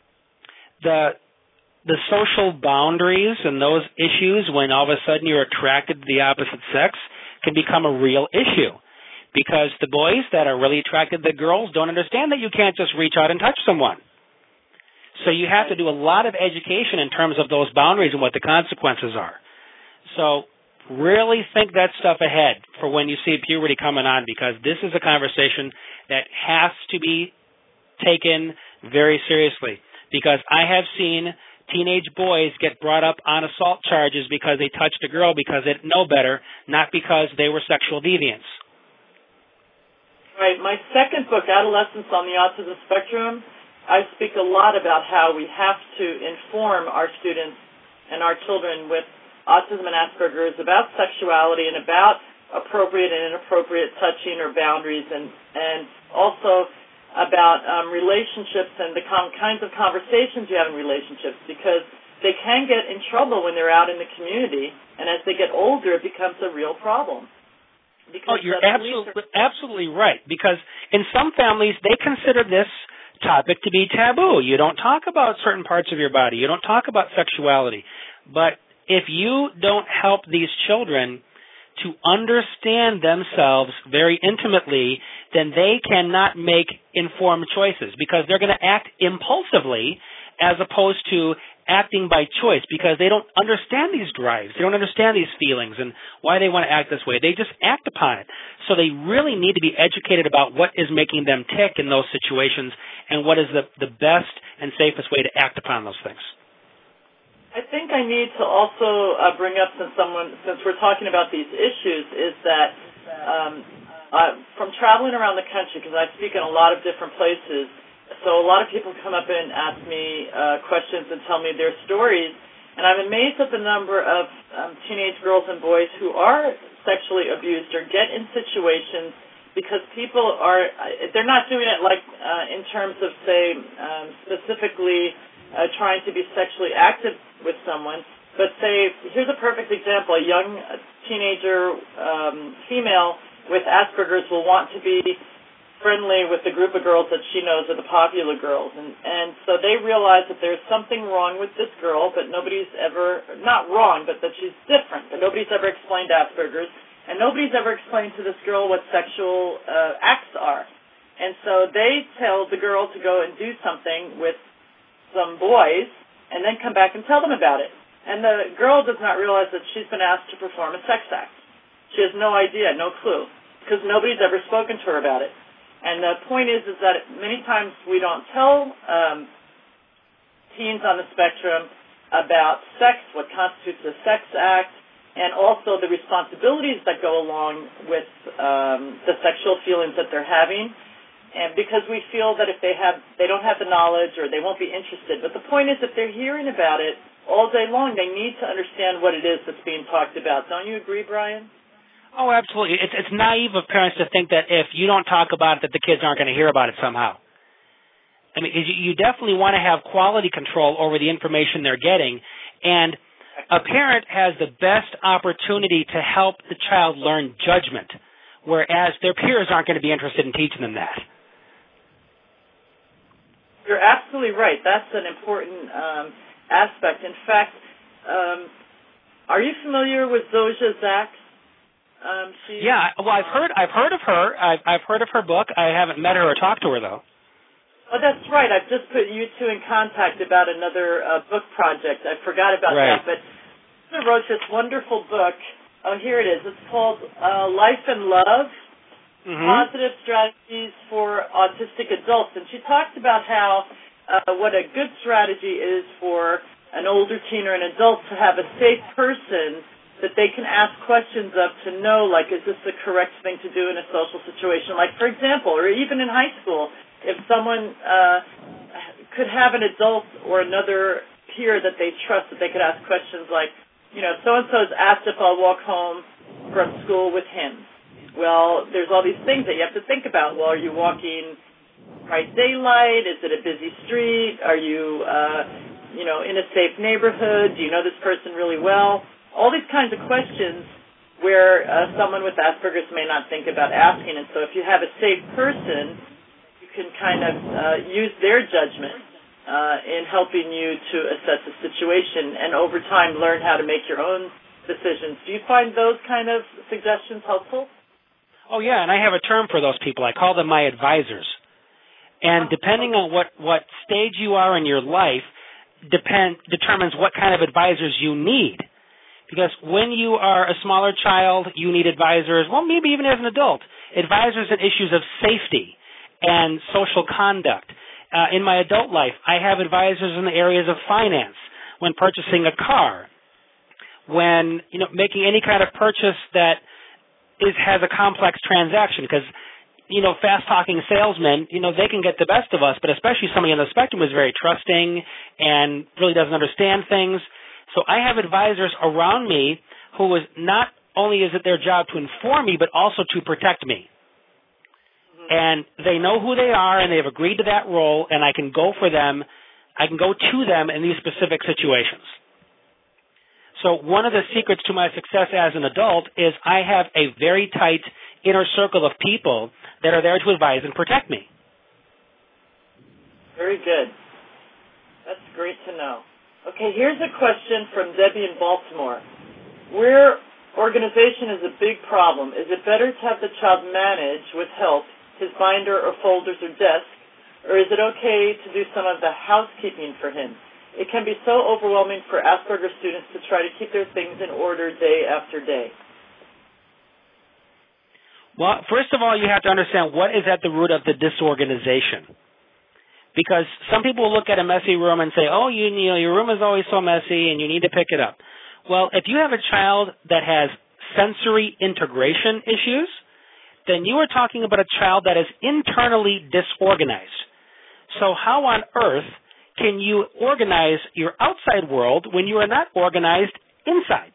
the social boundaries and those issues when all of a sudden you're attracted to the opposite sex can become a real issue because the boys that are really attracted to the girls don't understand that you can't just reach out and touch someone. So you have to do a lot of education in terms of those boundaries and what the consequences are. So really think that stuff ahead for when you see puberty coming on because this is a conversation that has to be taken very seriously because I have seen teenage boys get brought up on assault charges because they touched a girl because they didn't know better, not because they were sexual deviants. Right. My second book, Adolescence on the Autism Spectrum, I speak a lot about how we have to inform our students and our children with autism and Asperger's about sexuality and about appropriate and inappropriate touching or boundaries and also about relationships and the kinds of conversations you have in relationships because they can get in trouble when they're out in the community, and as they get older, it becomes a real problem. Oh, you're absolutely right, because in some families, they consider this topic to be taboo. You don't talk about certain parts of your body. You don't talk about sexuality. But if you don't help these children to understand themselves very intimately, then they cannot make informed choices because they're going to act impulsively as opposed to acting by choice because they don't understand these drives. They don't understand these feelings and why they want to act this way. They just act upon it. So they really need to be educated about what is making them tick in those situations and what is the best and safest way to act upon those things. I think I need to also bring up, since we're talking about these issues, is that from traveling around the country, because I speak in a lot of different places, so a lot of people come up and ask me questions and tell me their stories, and I'm amazed at the number of teenage girls and boys who are sexually abused or get in situations because people they're not doing it like in terms of, say, specifically trying to be sexually active with someone, but say, here's a perfect example, a young teenager female with Asperger's will want to be friendly with the group of girls that she knows are the popular girls, and so they realize that there's something wrong with this girl, but nobody's ever, not wrong, but that she's different, but nobody's ever explained Asperger's, and nobody's ever explained to this girl what sexual acts are, and so they tell the girl to go and do something with some boys, and then come back and tell them about it. And the girl does not realize that she's been asked to perform a sex act. She has no idea, no clue, because nobody's ever spoken to her about it. And the point is that many times we don't tell teens on the spectrum about sex, what constitutes a sex act, and also the responsibilities that go along with the sexual feelings that they're having. And because we feel that if they don't have the knowledge or they won't be interested. But the point is, if they're hearing about it all day long, they need to understand what it is that's being talked about. Don't you agree, Brian? Oh, absolutely. It's naive of parents to think that if you don't talk about it, that the kids aren't going to hear about it somehow. I mean, you definitely want to have quality control over the information they're getting, and a parent has the best opportunity to help the child learn judgment, whereas their peers aren't going to be interested in teaching them that. You're absolutely right. That's an important aspect. In fact, are you familiar with Zosia Zaks? Yeah, well, I've heard of her. I've heard of her book. I haven't met her or talked to her though. Oh, that's right. I've just put you two in contact about another book project. I forgot about that, but she wrote this wonderful book. Oh, here it is. It's called Life and Love. Positive Strategies for Autistic Adults. And she talked about how what a good strategy is for an older teen or an adult to have a safe person that they can ask questions of to know, like, is this the correct thing to do in a social situation? Like, for example, or even in high school, if someone could have an adult or another peer that they trust, that they could ask questions like, so-and-so has asked if I'll walk home from school with him. Well, there's all these things that you have to think about. Well, are you walking bright daylight? Is it a busy street? Are you, in a safe neighborhood? Do you know this person really well? All these kinds of questions where someone with Asperger's may not think about asking. And so if you have a safe person, you can kind of use their judgment in helping you to assess the situation and over time learn how to make your own decisions. Do you find those kind of suggestions helpful? Oh, yeah, and I have a term for those people. I call them my advisors. And depending on what stage you are in your life determines what kind of advisors you need. Because when you are a smaller child, you need advisors, well, maybe even as an adult, advisors in issues of safety and social conduct. In my adult life, I have advisors in the areas of finance, when purchasing a car, when making any kind of purchase that has a complex transaction, because fast-talking salesmen, they can get the best of us, but especially somebody on the spectrum who's very trusting and really doesn't understand things. So I have advisors around me who is not only is it their job to inform me, but also to protect me. And they know who they are, and they've agreed to that role, and I can go for them. I can go to them in these specific situations. So one of the secrets to my success as an adult is I have a very tight inner circle of people that are there to advise and protect me. Very good. That's great to know. Okay, here's a question from Debbie in Baltimore. Where organization is a big problem, is it better to have the child manage with help his binder or folders or desk, or is it okay to do some of the housekeeping for him? It can be so overwhelming for Asperger students to try to keep their things in order day after day. Well, first of all, you have to understand what is at the root of the disorganization. Because some people look at a messy room and say, oh, your room is always so messy and you need to pick it up. Well, if you have a child that has sensory integration issues, then you are talking about a child that is internally disorganized. So how on earth can you organize your outside world when you are not organized inside?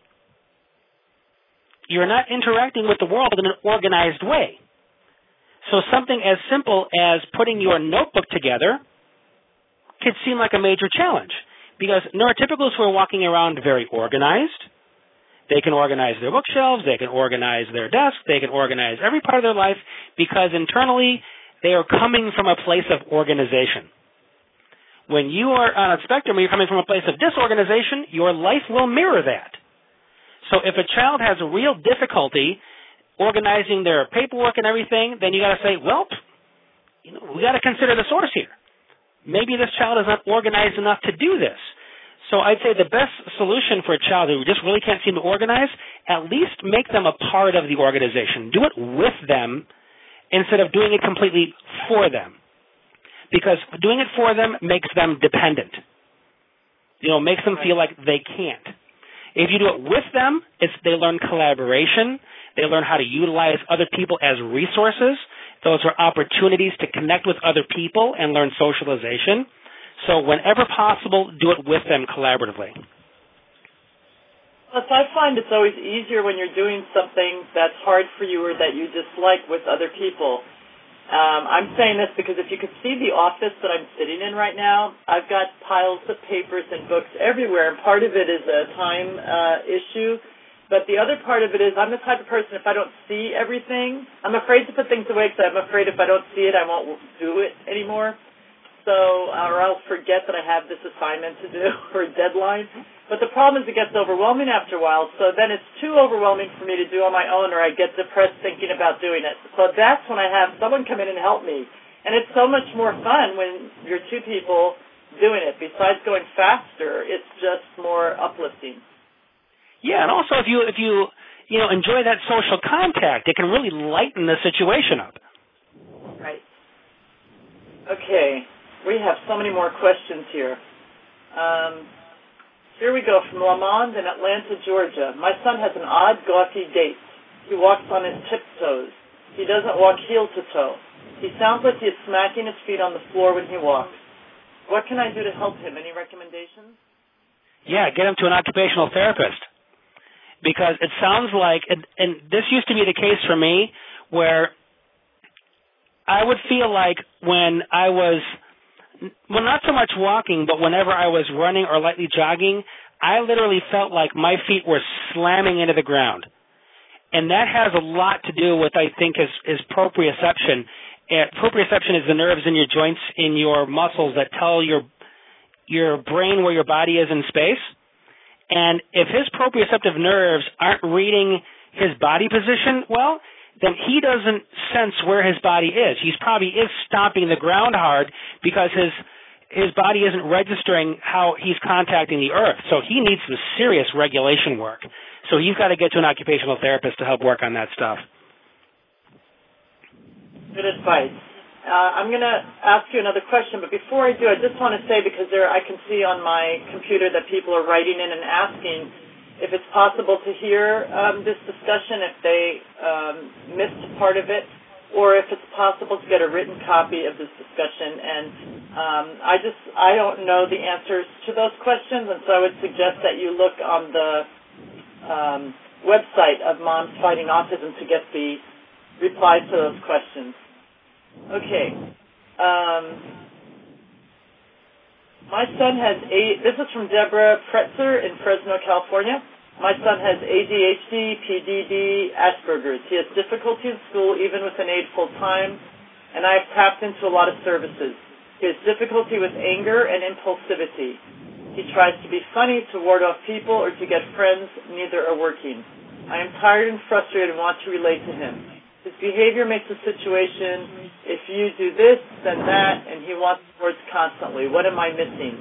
You're not interacting with the world in an organized way. So something as simple as putting your notebook together could seem like a major challenge because neurotypicals who are walking around very organized, they can organize their bookshelves, they can organize their desk, they can organize every part of their life because internally they are coming from a place of organization. When you are on a spectrum and you're coming from a place of disorganization, your life will mirror that. So if a child has a real difficulty organizing their paperwork and everything, then you got to say, well, we got to consider the source here. Maybe this child is not organized enough to do this. So I'd say the best solution for a child who just really can't seem to organize, at least make them a part of the organization. Do it with them instead of doing it completely for them. Because doing it for them makes them dependent. Makes them feel like they can't. If you do it with them, they learn collaboration. They learn how to utilize other people as resources. Those are opportunities to connect with other people and learn socialization. So whenever possible, do it with them collaboratively. Plus, I find it's always easier when you're doing something that's hard for you or that you dislike with other people. I'm saying this because if you could see the office that I'm sitting in right now, I've got piles of papers and books everywhere, and part of it is a time issue. But the other part of it is I'm the type of person, if I don't see everything, I'm afraid to put things away because I'm afraid if I don't see it, I won't do it anymore. So, or I'll forget that I have this assignment to do or a deadline. But the problem is it gets overwhelming after a while. So then it's too overwhelming for me to do on my own or I get depressed thinking about doing it. So that's when I have someone come in and help me. And it's so much more fun when you're two people doing it. Besides going faster, it's just more uplifting. Yeah, and also if you enjoy that social contact, it can really lighten the situation up. Right. Okay, we have so many more questions here. Here we go from Lamond in Atlanta, Georgia. My son has an odd, gawky gait. He walks on his tiptoes. He doesn't walk heel to toe. He sounds like he is smacking his feet on the floor when he walks. What can I do to help him? Any recommendations? Yeah, get him to an occupational therapist. Because it sounds like, and this used to be the case for me, where I would feel like when I was, well, not so much walking, but whenever I was running or lightly jogging, I literally felt like my feet were slamming into the ground. And that has a lot to do with, I think, is proprioception. Proprioception is the nerves in your joints, in your muscles that tell your brain where your body is in space. And if his proprioceptive nerves aren't reading his body position well, then he doesn't sense where his body is. He probably is stomping the ground hard because his body isn't registering how he's contacting the earth. So he needs some serious regulation work. So he's got to get to an occupational therapist to help work on that stuff. Good advice. I'm going to ask you another question, but before I do, I just want to say, because I can see on my computer that people are writing in and asking if it's possible to hear this discussion, if they missed part of it, or if it's possible to get a written copy of this discussion. And I don't know the answers to those questions, and so I would suggest that you look on the website of Moms Fighting Autism to get the replies to those questions. Okay. My son has this is from Deborah Pretzer in Fresno, California. My son has ADHD, PDD, Asperger's. He has difficulty in school even with an aide full-time, and I have tapped into a lot of services. He has difficulty with anger and impulsivity. He tries to be funny to ward off people or to get friends. Neither are working. I am tired and frustrated and want to relate to him. His behavior makes the situation, if you do this, then that, and he wants words constantly. What am I missing?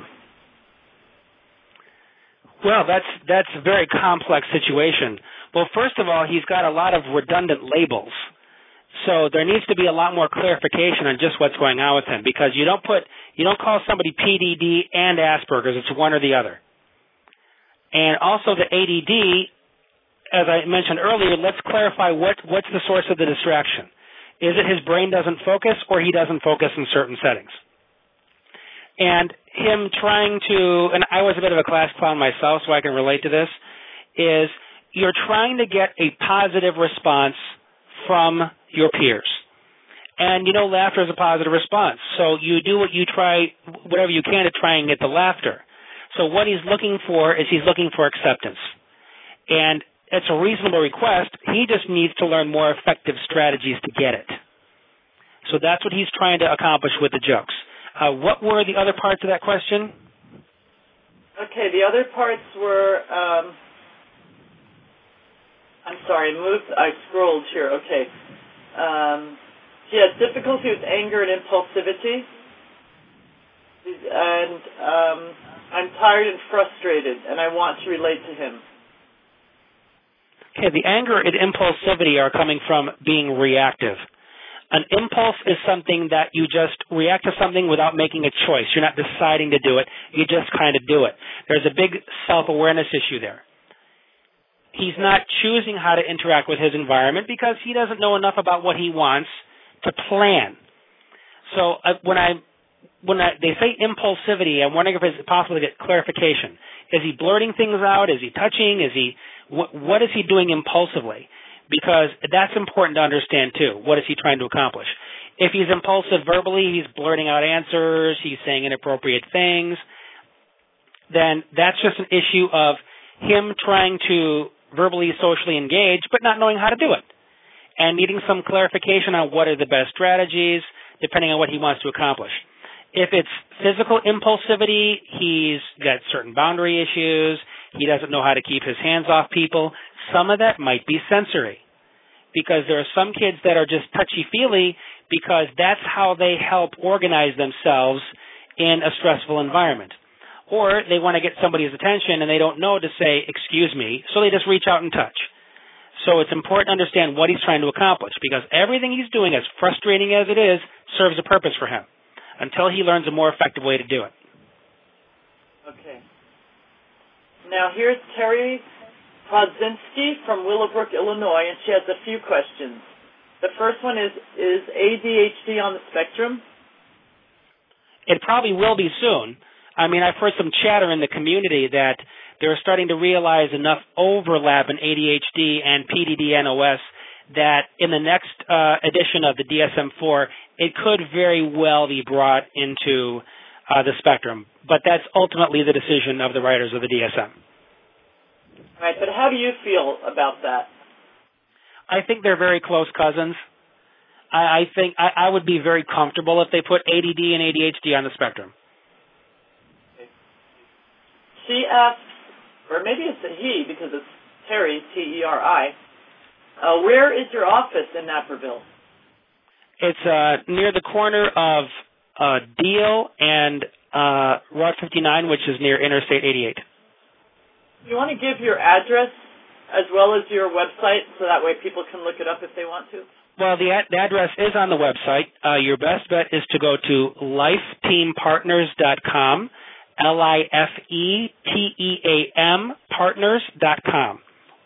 Well, that's a very complex situation. Well, first of all, he's got a lot of redundant labels. So there needs to be a lot more clarification on just what's going on with him, because you don't call somebody PDD and Asperger's. It's one or the other. And also the ADD, as I mentioned earlier, let's clarify what's the source of the distraction. Is it his brain doesn't focus, or he doesn't focus in certain settings? And him trying to, and I was a bit of a class clown myself, so I can relate to this, is you're trying to get a positive response from your peers. And laughter is a positive response. So you do whatever you can to try and get the laughter. So what he's looking for is he's looking for acceptance. And it's a reasonable request. He just needs to learn more effective strategies to get it. So that's what he's trying to accomplish with the jokes. What were the other parts of that question? Okay, the other parts were, I'm sorry, I scrolled here. Okay. He has difficulty with anger and impulsivity. And I'm tired and frustrated, and I want to relate to him. Okay, the anger and impulsivity are coming from being reactive. An impulse is something that you just react to something without making a choice. You're not deciding to do it. You just kind of do it. There's a big self-awareness issue there. He's not choosing how to interact with his environment because he doesn't know enough about what he wants to plan. So when they say impulsivity, I'm wondering if it's possible to get clarification. Is he blurting things out? Is he touching? What is he doing impulsively? Because that's important to understand, too. What is he trying to accomplish? If he's impulsive verbally, he's blurting out answers, he's saying inappropriate things, then that's just an issue of him trying to verbally, socially engage, but not knowing how to do it, and needing some clarification on what are the best strategies, depending on what he wants to accomplish. If it's physical impulsivity, he's got certain boundary issues, he doesn't know how to keep his hands off people. Some of that might be sensory, because there are some kids that are just touchy-feely because that's how they help organize themselves in a stressful environment. Or they want to get somebody's attention and they don't know to say, excuse me, so they just reach out and touch. So it's important to understand what he's trying to accomplish, because everything he's doing, as frustrating as it is, serves a purpose for him until he learns a more effective way to do it. Okay. Now, here's Terry Podzinski from Willowbrook, Illinois, and she has a few questions. The first one is ADHD on the spectrum? It probably will be soon. I mean, I've heard some chatter in the community that they're starting to realize enough overlap in ADHD and PDD-NOS that in the next edition of the DSM-4, it could very well be brought into the spectrum. But that's ultimately the decision of the writers of the DSM. All right, but how do you feel about that? I think they're very close cousins. I think I would be very comfortable if they put ADD and ADHD on the spectrum. She asks, or maybe it's a he because it's Terry, T-E-R-I, where is your office in Naperville? It's near the corner of Deal and Route 59, which is near Interstate 88. You want to give your address as well as your website so that way people can look it up if they want to? Well, the address is on the website. Your best bet is to go to lifeteampartners.com, LIFETEAM partners.com.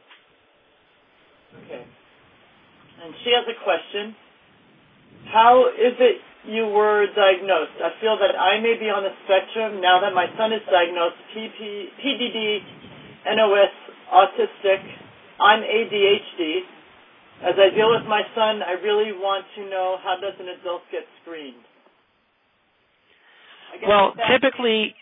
Okay. And she has a question. How is it you were diagnosed? I feel that I may be on the spectrum now that my son is diagnosed PDD, NOS, autistic. I'm ADHD. As I deal with my son, I really want to know, how does an adult get screened? Typically,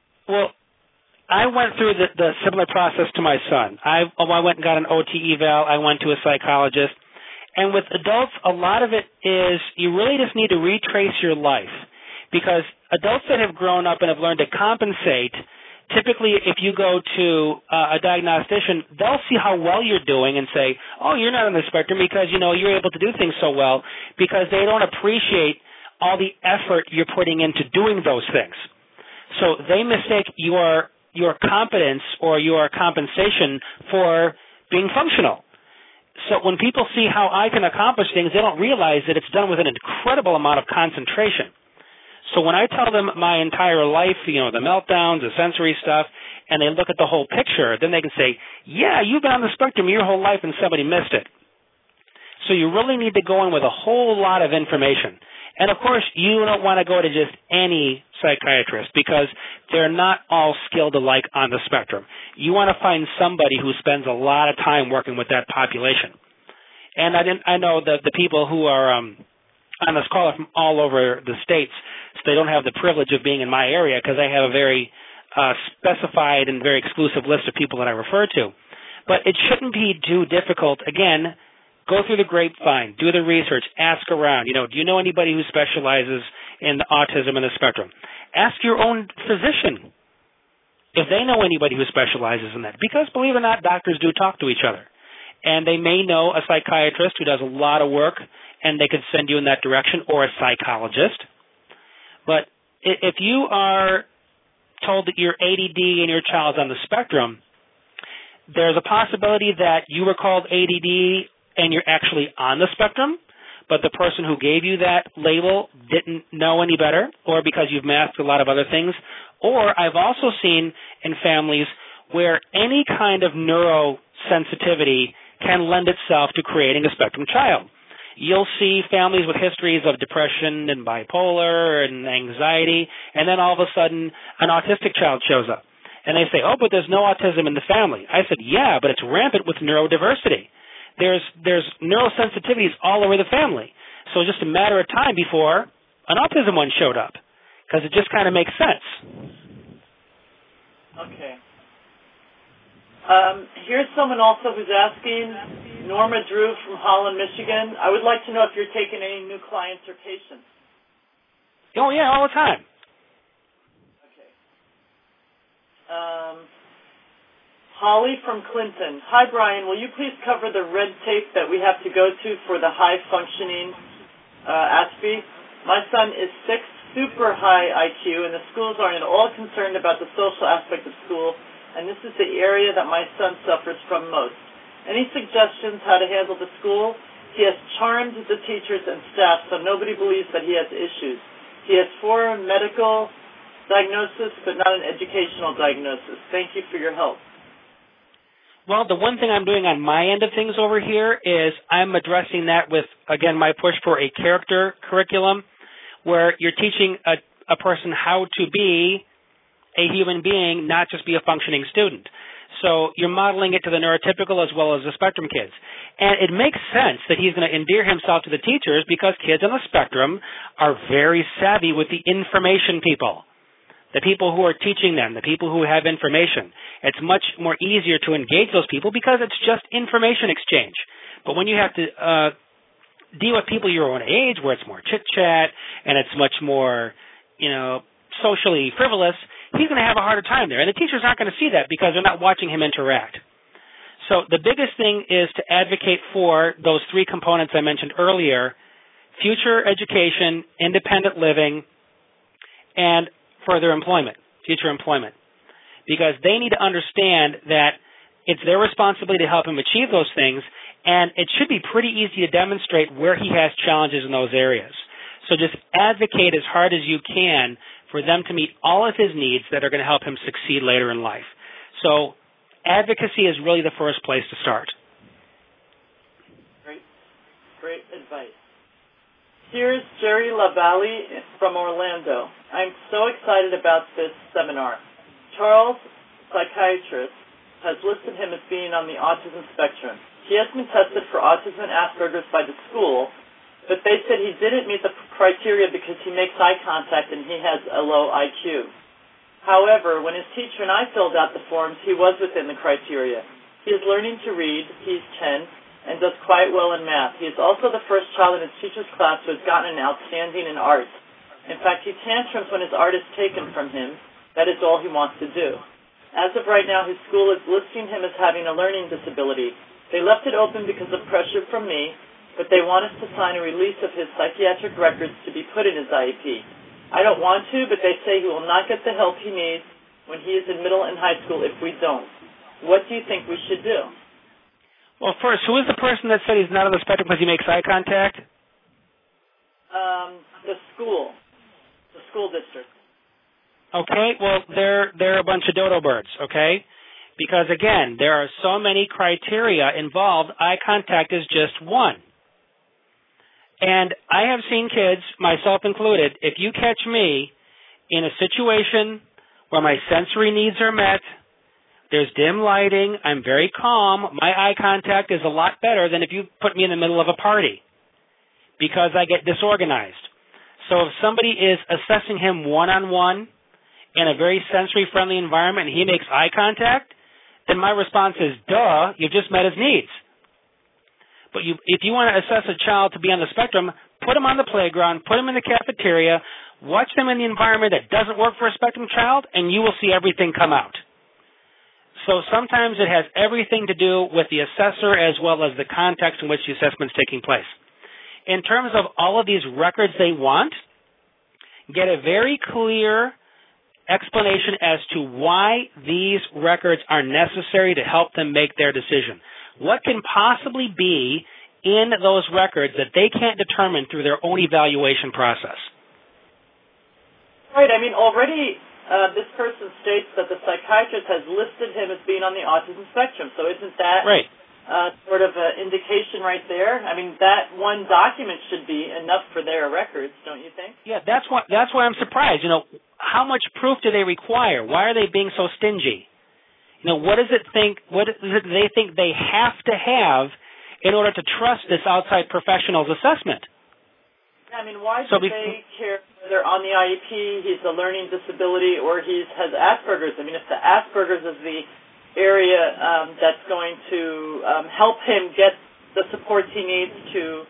I went through the similar process to my son. I went and got an OT eval. I went to a psychologist. And with adults, a lot of it is you really just need to retrace your life, because adults that have grown up and have learned to compensate, typically if you go to a diagnostician, they'll see how well you're doing and say, oh, you're not on the spectrum because, you're able to do things so well, because they don't appreciate all the effort you're putting into doing those things. So they mistake your competence or your compensation for being functional. So when people see how I can accomplish things, they don't realize that it's done with an incredible amount of concentration. So when I tell them my entire life, the meltdowns, the sensory stuff, and they look at the whole picture, then they can say, yeah, you've been on the spectrum your whole life and somebody missed it. So you really need to go in with a whole lot of information. And, of course, you don't want to go to just any psychiatrist because they're not all skilled alike on the spectrum. You want to find somebody who spends a lot of time working with that population. And I know the people who are on this call are from all over the states, so they don't have the privilege of being in my area because I have a very specified and very exclusive list of people that I refer to. But it shouldn't be too difficult. Again, go through the grapevine, do the research, ask around. Do you know anybody who specializes in the autism and the spectrum? Ask your own physician if they know anybody who specializes in that. Because, believe it or not, doctors do talk to each other. And they may know a psychiatrist who does a lot of work, and they could send you in that direction, or a psychologist. But if you are told that your ADD and your child's on the spectrum, there's a possibility that you were called ADD and you're actually on the spectrum, but the person who gave you that label didn't know any better, or because you've masked a lot of other things. Or I've also seen in families where any kind of neurosensitivity can lend itself to creating a spectrum child. You'll see families with histories of depression and bipolar and anxiety, and then all of a sudden an autistic child shows up. And they say, oh, but there's no autism in the family. I said, yeah, but it's rampant with neurodiversity. There's neurosensitivities all over the family. So it's just a matter of time before an autism one showed up, because it just kind of makes sense. Okay. Here's someone also who's asking, Norma Drew from Holland, Michigan. I would like to know if you're taking any new clients or patients. Oh, yeah, all the time. Okay. Holly from Clinton. Hi, Brian. Will you please cover the red tape that we have to go to for the high-functioning ASPE? My son is 6, super high IQ, and the schools aren't at all concerned about the social aspect of school, and this is the area that my son suffers from most. Any suggestions how to handle the school? He has charmed the teachers and staff, so nobody believes that he has issues. He has 4 medical diagnosis, but not an educational diagnosis. Thank you for your help. Well, the one thing I'm doing on my end of things over here is I'm addressing that with, again, my push for a character curriculum where you're teaching a person how to be a human being, not just be a functioning student. So you're modeling it to the neurotypical as well as the spectrum kids. And it makes sense that he's going to endear himself to the teachers because kids on the spectrum are very savvy with the information people. The people who are teaching them, the people who have information. It's much more easier to engage those people because it's just information exchange. But when you have to deal with people your own age, where it's more chit-chat and it's much more, socially frivolous, he's going to have a harder time there. And the teachers aren't going to see that because they're not watching him interact. So the biggest thing is to advocate for those three components I mentioned earlier: future education, independent living, and further employment, future employment. Because they need to understand that it's their responsibility to help him achieve those things, and it should be pretty easy to demonstrate where he has challenges in those areas. So just advocate as hard as you can for them to meet all of his needs that are going to help him succeed later in life. So advocacy is really the first place to start. Great advice. Here's Jerry LaValle from Orlando. I'm so excited about this seminar. Charles, psychiatrist, has listed him as being on the autism spectrum. He has been tested for autism and Asperger's by the school, but they said he didn't meet the criteria because he makes eye contact and he has a low IQ. However, when his teacher and I filled out the forms, he was within the criteria. He is learning to read. He's 10 and does quite well in math. He is also the first child in his teacher's class who has gotten an outstanding in art. In fact, he tantrums when his art is taken from him. That is all he wants to do. As of right now, his school is listing him as having a learning disability. They left it open because of pressure from me, but they want us to sign a release of his psychiatric records to be put in his IEP. I don't want to, but they say he will not get the help he needs when he is in middle and high school if we don't. What do you think we should do? Well, first, who is the person that said he's not on the spectrum because he makes eye contact? The school district. Okay, well, they're a bunch of dodo birds, okay? Because, again, there are so many criteria involved. Eye contact is just one. And I have seen kids, myself included, if you catch me in a situation where my sensory needs are met, there's dim lighting, I'm very calm, my eye contact is a lot better than if you put me in the middle of a party because I get disorganized. So if somebody is assessing him one-on-one in a very sensory-friendly environment and he makes eye contact, then my response is, duh, you've just met his needs. But if you want to assess a child to be on the spectrum, put them on the playground, put them in the cafeteria, watch them in the environment that doesn't work for a spectrum child, and you will see everything come out. So sometimes it has everything to do with the assessor as well as the context in which the assessment is taking place. In terms of all of these records they want, get a very clear explanation as to why these records are necessary to help them make their decision. What can possibly be in those records that they can't determine through their own evaluation process? Right. I mean, already this person states that the psychiatrist has listed him as being on the autism spectrum. So isn't that right? Sort of an indication right there? I mean, that one document should be enough for their records, don't you think? Yeah, that's why I'm surprised. You know, how much proof do they require? Why are they being so stingy? You know, what is it they think they have to have in order to trust this outside professional's assessment? I mean, why do they care whether on the IEP he's a learning disability or he has Asperger's? I mean, if the Asperger's is the area that's going to help him get the supports he needs to,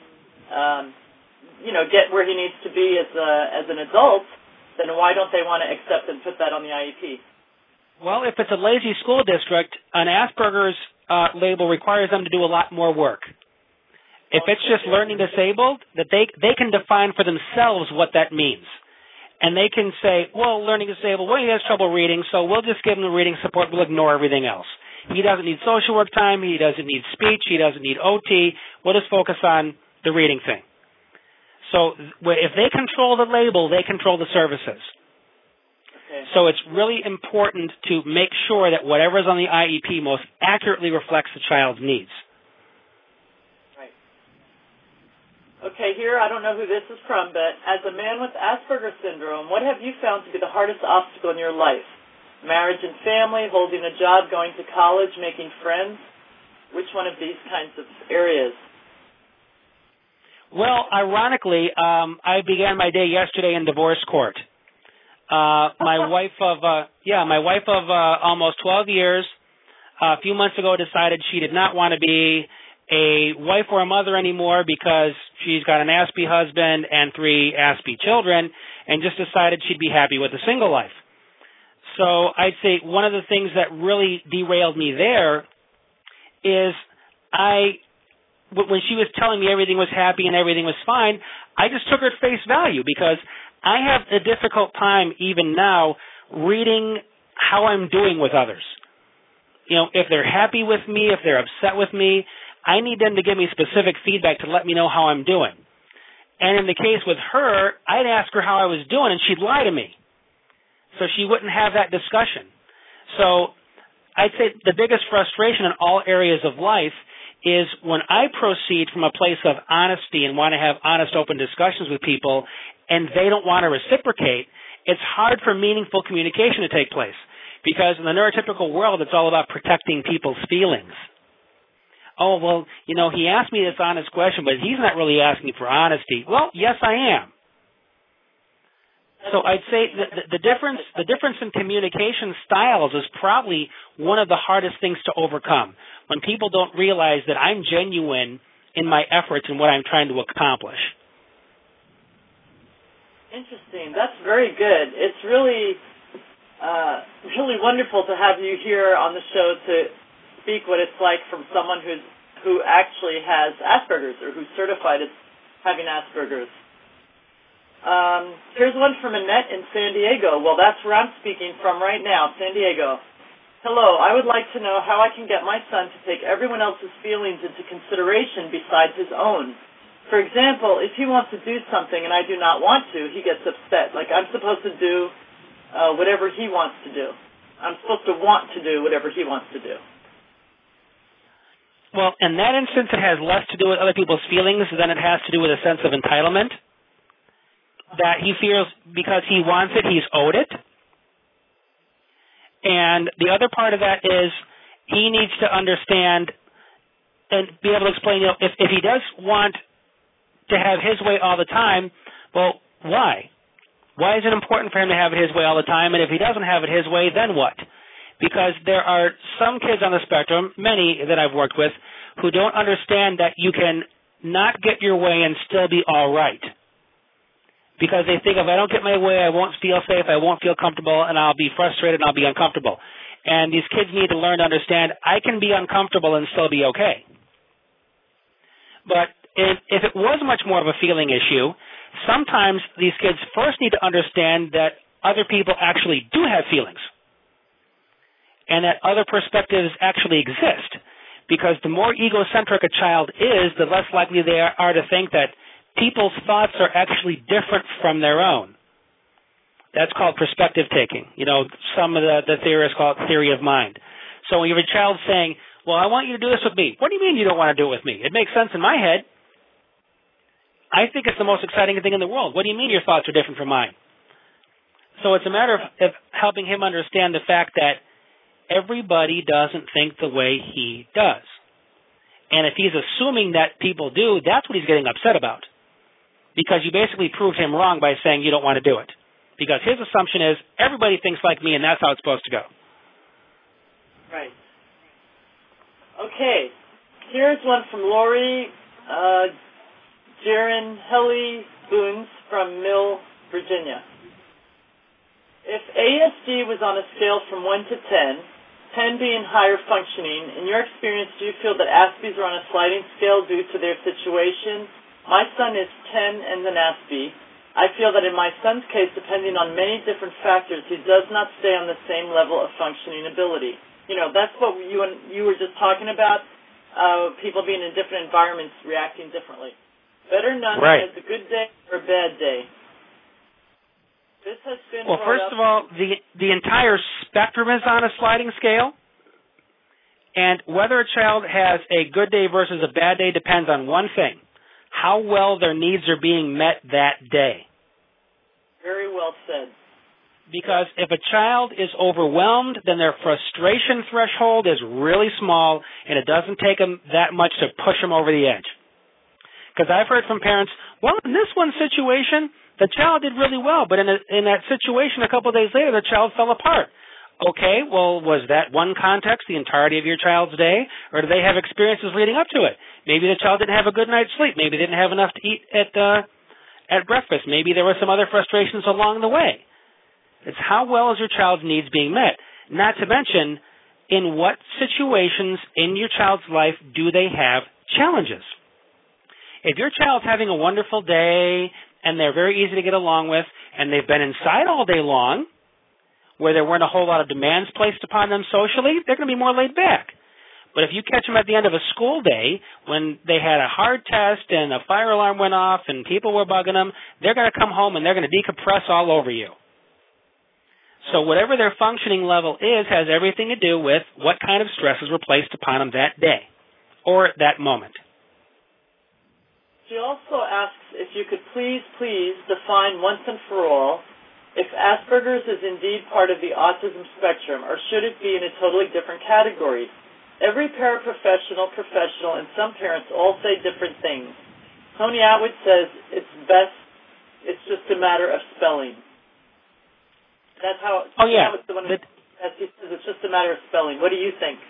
get where he needs to be as an adult, then why don't they want to accept and put that on the IEP? Well, if it's a lazy school district, an Asperger's label requires them to do a lot more work. If it's just learning disabled, that they can define for themselves what that means. And they can say, well, learning disabled, well, he has trouble reading, so we'll just give him the reading support. We'll ignore everything else. He doesn't need social work time. He doesn't need speech. He doesn't need OT. We'll just focus on the reading thing. So if they control the label, they control the services. Okay. So it's really important to make sure that whatever is on the IEP most accurately reflects the child's needs. Right. Okay, here, I don't know who this is from, but as a man with Asperger's syndrome, what have you found to be the hardest obstacle in your life? Marriage and family, holding a job, going to college, making friends? Which one of these kinds of areas? Well, ironically, I began my day yesterday in divorce court. My wife of almost 12 years, a few months ago decided she did not want to be a wife or a mother anymore because she's got an Aspie husband and 3 Aspie children, and just decided she'd be happy with a single life. So I'd say one of the things that really derailed me there is when she was telling me everything was happy and everything was fine, I just took her at face value because I have a difficult time even now reading how I'm doing with others. You know, if they're happy with me, if they're upset with me, I need them to give me specific feedback to let me know how I'm doing. And in the case with her, I'd ask her how I was doing, and she'd lie to me. So she wouldn't have that discussion. So I'd say the biggest frustration in all areas of life is when I proceed from a place of honesty and want to have honest, open discussions with people, and they don't want to reciprocate, it's hard for meaningful communication to take place. Because in the neurotypical world, it's all about protecting people's feelings. Oh, well, you know, he asked me this honest question, but he's not really asking for honesty. Well, yes, I am. So I'd say the difference in communication styles is probably one of the hardest things to overcome, when people don't realize that I'm genuine in my efforts and what I'm trying to accomplish. Interesting. That's very good. It's really wonderful to have you here on the show to speak what it's like from someone who actually has Asperger's or who's certified as having Asperger's. Here's one from Annette in San Diego. Well, that's where I'm speaking from right now, San Diego. Hello, I would like to know how I can get my son to take everyone else's feelings into consideration besides his own. For example, if he wants to do something and I do not want to, he gets upset. Like I'm supposed to do whatever he wants to do. I'm supposed to want to do whatever he wants to do. Well, in that instance, it has less to do with other people's feelings than it has to do with a sense of entitlement, that he feels because he wants it, he's owed it. And the other part of that is he needs to understand and be able to explain, you know, if he does want to have his way all the time, well, why? Why is it important for him to have it his way all the time? And if he doesn't have it his way, then what? Because there are some kids on the spectrum, many that I've worked with, who don't understand that you can not get your way and still be all right. Because they think if I don't get my way, I won't feel safe, I won't feel comfortable, and I'll be frustrated and I'll be uncomfortable. And these kids need to learn to understand I can be uncomfortable and still be okay. But if it was much more of a feeling issue, sometimes these kids first need to understand that other people actually do have feelings and that other perspectives actually exist. Because the more egocentric a child is, the less likely they are to think that people's thoughts are actually different from their own. That's called perspective taking. You know, some of the theorists call it theory of mind. So when you have a child saying, well, I want you to do this with me. What do you mean you don't want to do it with me? It makes sense in my head. I think it's the most exciting thing in the world. What do you mean your thoughts are different from mine? So it's a matter of helping him understand the fact that everybody doesn't think the way he does. And if he's assuming that people do, that's what he's getting upset about. Because you basically proved him wrong by saying you don't want to do it. Because his assumption is everybody thinks like me and that's how it's supposed to go. Right. Okay. Here's one from Lori Jaron Helly Boons from Mill, Virginia. If ASD was on a scale from 1 to 10, 10 being higher functioning, in your experience, do you feel that Aspies are on a sliding scale due to their situation? My son is 10 and an Aspie. I feel that in my son's case, depending on many different factors, he does not stay on the same level of functioning ability. You know, that's what you were just talking about, people being in different environments reacting differently. Better none right. Has a good day or a bad day. This This has been well, first of all, the entire spectrum is on a sliding scale, and whether a child has a good day versus a bad day depends on one thing: how well their needs are being met that day. Very well said. Because if a child is overwhelmed, then their frustration threshold is really small, and it doesn't take them that much to push them over the edge. Because I've heard from parents, well, in this one situation, the child did really well, but in that situation a couple of days later, the child fell apart. Okay, well, was that one context the entirety of your child's day, or do they have experiences leading up to it? Maybe the child didn't have a good night's sleep. Maybe they didn't have enough to eat at breakfast. Maybe there were some other frustrations along the way. It's how well is your child's needs being met. Not to mention, in what situations in your child's life do they have challenges? If your child's having a wonderful day and they're very easy to get along with and they've been inside all day long, where there weren't a whole lot of demands placed upon them socially, they're going to be more laid back. But if you catch them at the end of a school day when they had a hard test and a fire alarm went off and people were bugging them, they're going to come home and they're going to decompress all over you. So whatever their functioning level is has everything to do with what kind of stresses were placed upon them that day or that moment. She also asks if you could please define once and for all if Asperger's is indeed part of the autism spectrum, or should it be in a totally different category? Every paraprofessional, professional, and some parents all say different things. Tony Atwood says it's just a matter of spelling. That's how. Oh yeah. He says it's just a matter of spelling. What do you think?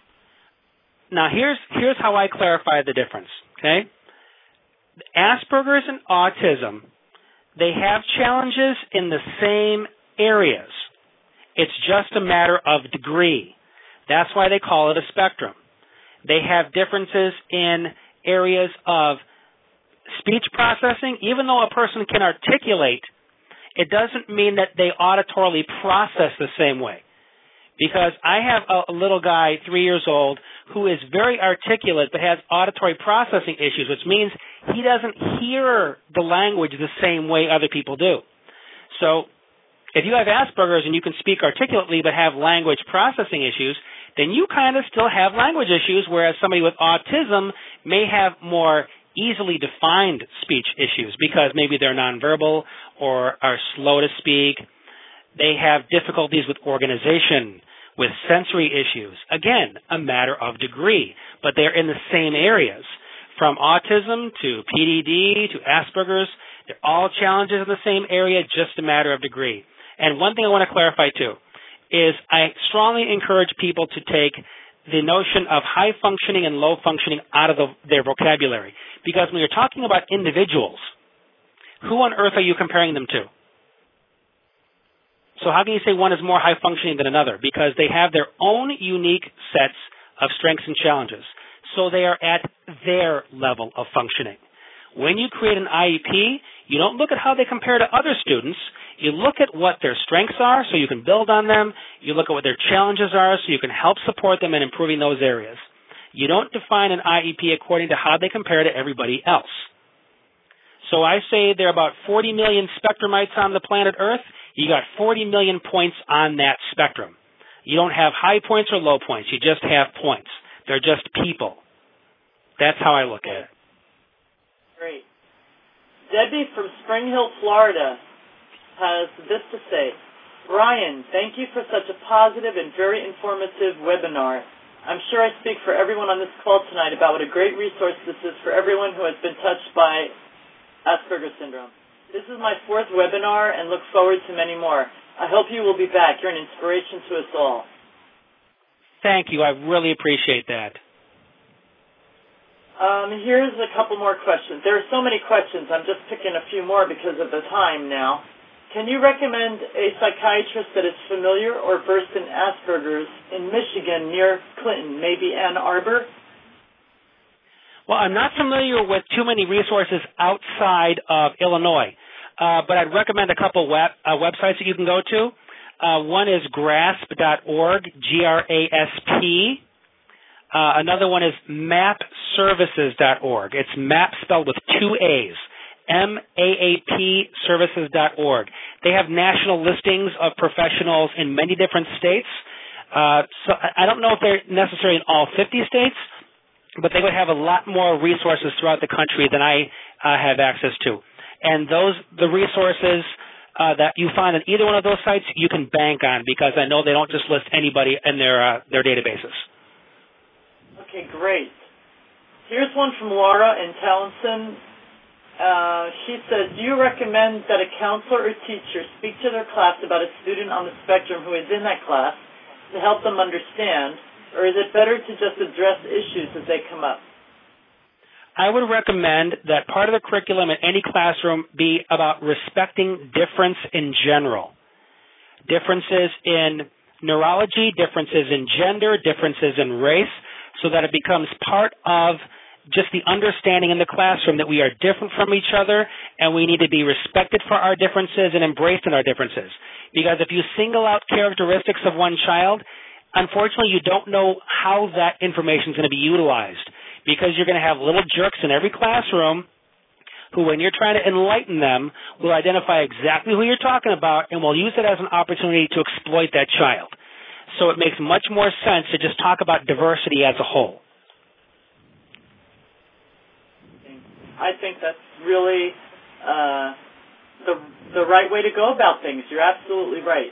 Now here's how I clarify the difference. Okay, Asperger's and autism, they have challenges in the same areas. It's just a matter of degree. That's why they call it a spectrum. They have differences in areas of speech processing. Even though a person can articulate, it doesn't mean that they auditorily process the same way. Because I have a little guy, 3 years old, who is very articulate but has auditory processing issues, which means he doesn't hear the language the same way other people do. So if you have Asperger's and you can speak articulately but have language processing issues, then you kind of still have language issues, whereas somebody with autism may have more easily defined speech issues because maybe they're nonverbal or are slow to speak. They have difficulties with organization, with sensory issues. Again, a matter of degree, but they're in the same areas. From autism to PDD to Asperger's, they're all challenges in the same area, just a matter of degree. And one thing I want to clarify too is I strongly encourage people to take the notion of high functioning and low functioning out of their vocabulary. Because when you're talking about individuals, who on earth are you comparing them to? So how can you say one is more high functioning than another? Because they have their own unique sets of strengths and challenges. So they are at their level of functioning. When you create an IEP, you don't look at how they compare to other students. You look at what their strengths are so you can build on them. You look at what their challenges are so you can help support them in improving those areas. You don't define an IEP according to how they compare to everybody else. So I say there are about 40 million spectrumites on the planet Earth. You got 40 million points on that spectrum. You don't have high points or low points. You just have points. They're just people. That's how I look at it. Great. Debbie from Spring Hill, Florida, has this to say. Brian, thank you for such a positive and very informative webinar. I'm sure I speak for everyone on this call tonight about what a great resource this is for everyone who has been touched by Asperger's syndrome. This is my 4th webinar and look forward to many more. I hope you will be back. You're an inspiration to us all. Thank you. I really appreciate that. Here's a couple more questions. There are so many questions. I'm just picking a few more because of the time now. Can you recommend a psychiatrist that is familiar or versed in Asperger's in Michigan near Clinton, maybe Ann Arbor? Well, I'm not familiar with too many resources outside of Illinois, but I'd recommend a couple websites that you can go to. One is grasp.org, G-R-A-S-P. Another one is mapservices.org. It's MAP spelled with 2 A's, M-A-A-P services.org. They have national listings of professionals in many different states. So I don't know if they're necessarily in all 50 states, but they would have a lot more resources throughout the country than I have access to. And the resources that you find on either one of those sites, you can bank on, because I know they don't just list anybody in their databases. Okay, great. Here's one from Laura in Townsend. She says, do you recommend that a counselor or teacher speak to their class about a student on the spectrum who is in that class to help them understand, or is it better to just address issues as they come up? I would recommend that part of the curriculum in any classroom be about respecting difference in general. Differences in neurology, differences in gender, differences in race, so that it becomes part of just the understanding in the classroom that we are different from each other and we need to be respected for our differences and embraced in our differences. Because if you single out characteristics of one child, unfortunately you don't know how that information is going to be utilized, because you're going to have little jerks in every classroom who, when you're trying to enlighten them, will identify exactly who you're talking about and will use it as an opportunity to exploit that child. So it makes much more sense to just talk about diversity as a whole. I think that's really the right way to go about things. You're absolutely right.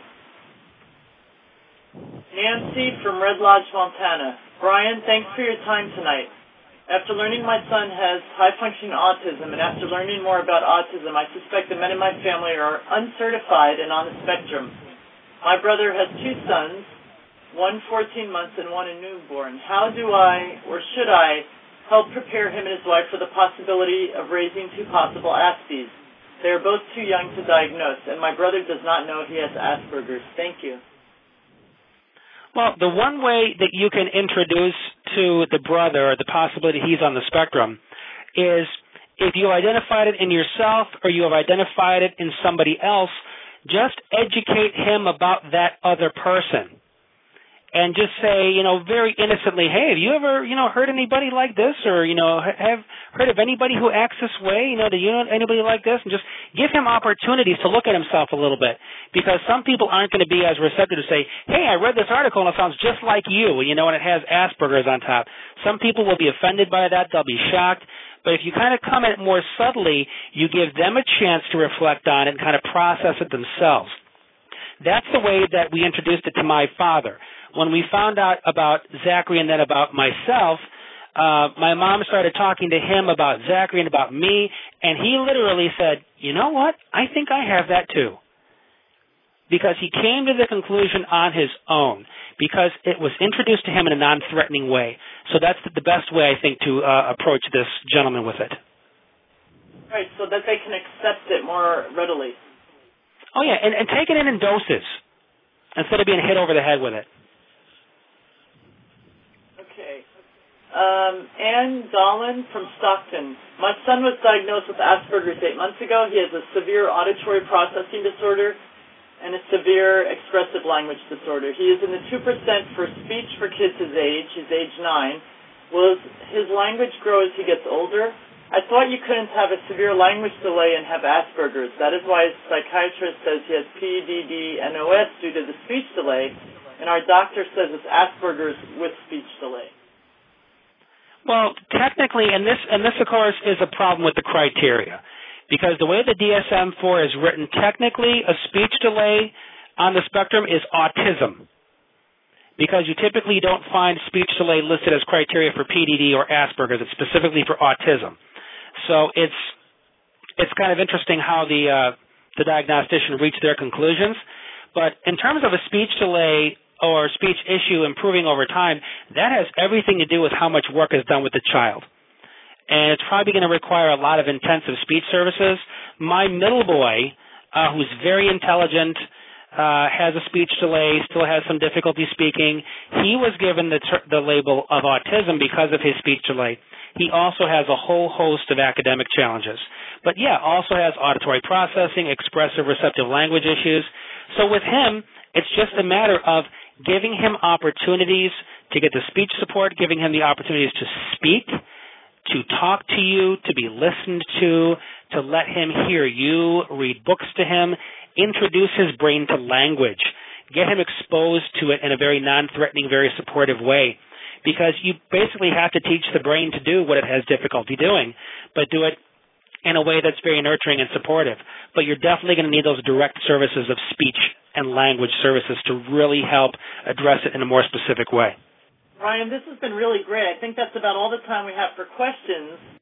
Nancy from Red Lodge, Montana. Brian, thanks for your time tonight. After learning my son has high-functioning autism, and after learning more about autism, I suspect that men in my family are uncertified and on the spectrum. My brother has two sons, one 14 months and one a newborn. How do I, or should I, help prepare him and his wife for the possibility of raising two possible Aspies? They are both too young to diagnose, and my brother does not know he has Asperger's. Thank you. Well, the one way that you can introduce to the brother the possibility he's on the spectrum is if you identified it in yourself or you have identified it in somebody else, just educate him about that other person. And just say, very innocently, hey, have you ever, heard anybody like this? Or, have heard of anybody who acts this way? Do you know anybody like this? And just give him opportunities to look at himself a little bit. Because some people aren't going to be as receptive to say, hey, I read this article and it sounds just like you, and it has Asperger's on top. Some people will be offended by that. They'll be shocked. But if you kind of come at it more subtly, you give them a chance to reflect on it and kind of process it themselves. That's the way that we introduced it to my father. When we found out about Zachary and then about myself, my mom started talking to him about Zachary and about me, and he literally said, you know what, I think I have that too. Because he came to the conclusion on his own, because it was introduced to him in a non-threatening way. So that's the best way, I think, to approach this gentleman with it. Right, so that they can accept it more readily. Oh, yeah, and take it in doses instead of being hit over the head with it. Ann Dolan from Stockton. My son was diagnosed with Asperger's 8 months ago. He has a severe auditory processing disorder and a severe expressive language disorder. He is in the 2% for speech for kids his age. He's age 9. Will his language grow as he gets older? I thought you couldn't have a severe language delay and have Asperger's. That is why his psychiatrist says he has PDD-NOS due to the speech delay, and our doctor says it's Asperger's with speech delay. Well, technically, and this, of course, is a problem with the criteria, because the way the DSM-4 is written, technically, a speech delay on the spectrum is autism, because you typically don't find speech delay listed as criteria for PDD or Asperger's. It's specifically for autism. So it's kind of interesting how the diagnostician reached their conclusions. But in terms of a speech delay or speech issue improving over time, that has everything to do with how much work is done with the child. And it's probably going to require a lot of intensive speech services. My middle boy, who's very intelligent, has a speech delay, still has some difficulty speaking. He was given the label of autism because of his speech delay. He also has a whole host of academic challenges. But yeah, also has auditory processing, expressive receptive language issues. So with him, it's just a matter of giving him opportunities to get the speech support, giving him the opportunities to speak, to talk to you, to be listened to let him hear you, read books to him, introduce his brain to language, get him exposed to it in a very non-threatening, very supportive way, because you basically have to teach the brain to do what it has difficulty doing, but do it in a way that's very nurturing and supportive. But you're definitely going to need those direct services of speech and language services to really help address it in a more specific way. Ryan, this has been really great. I think that's about all the time we have for questions.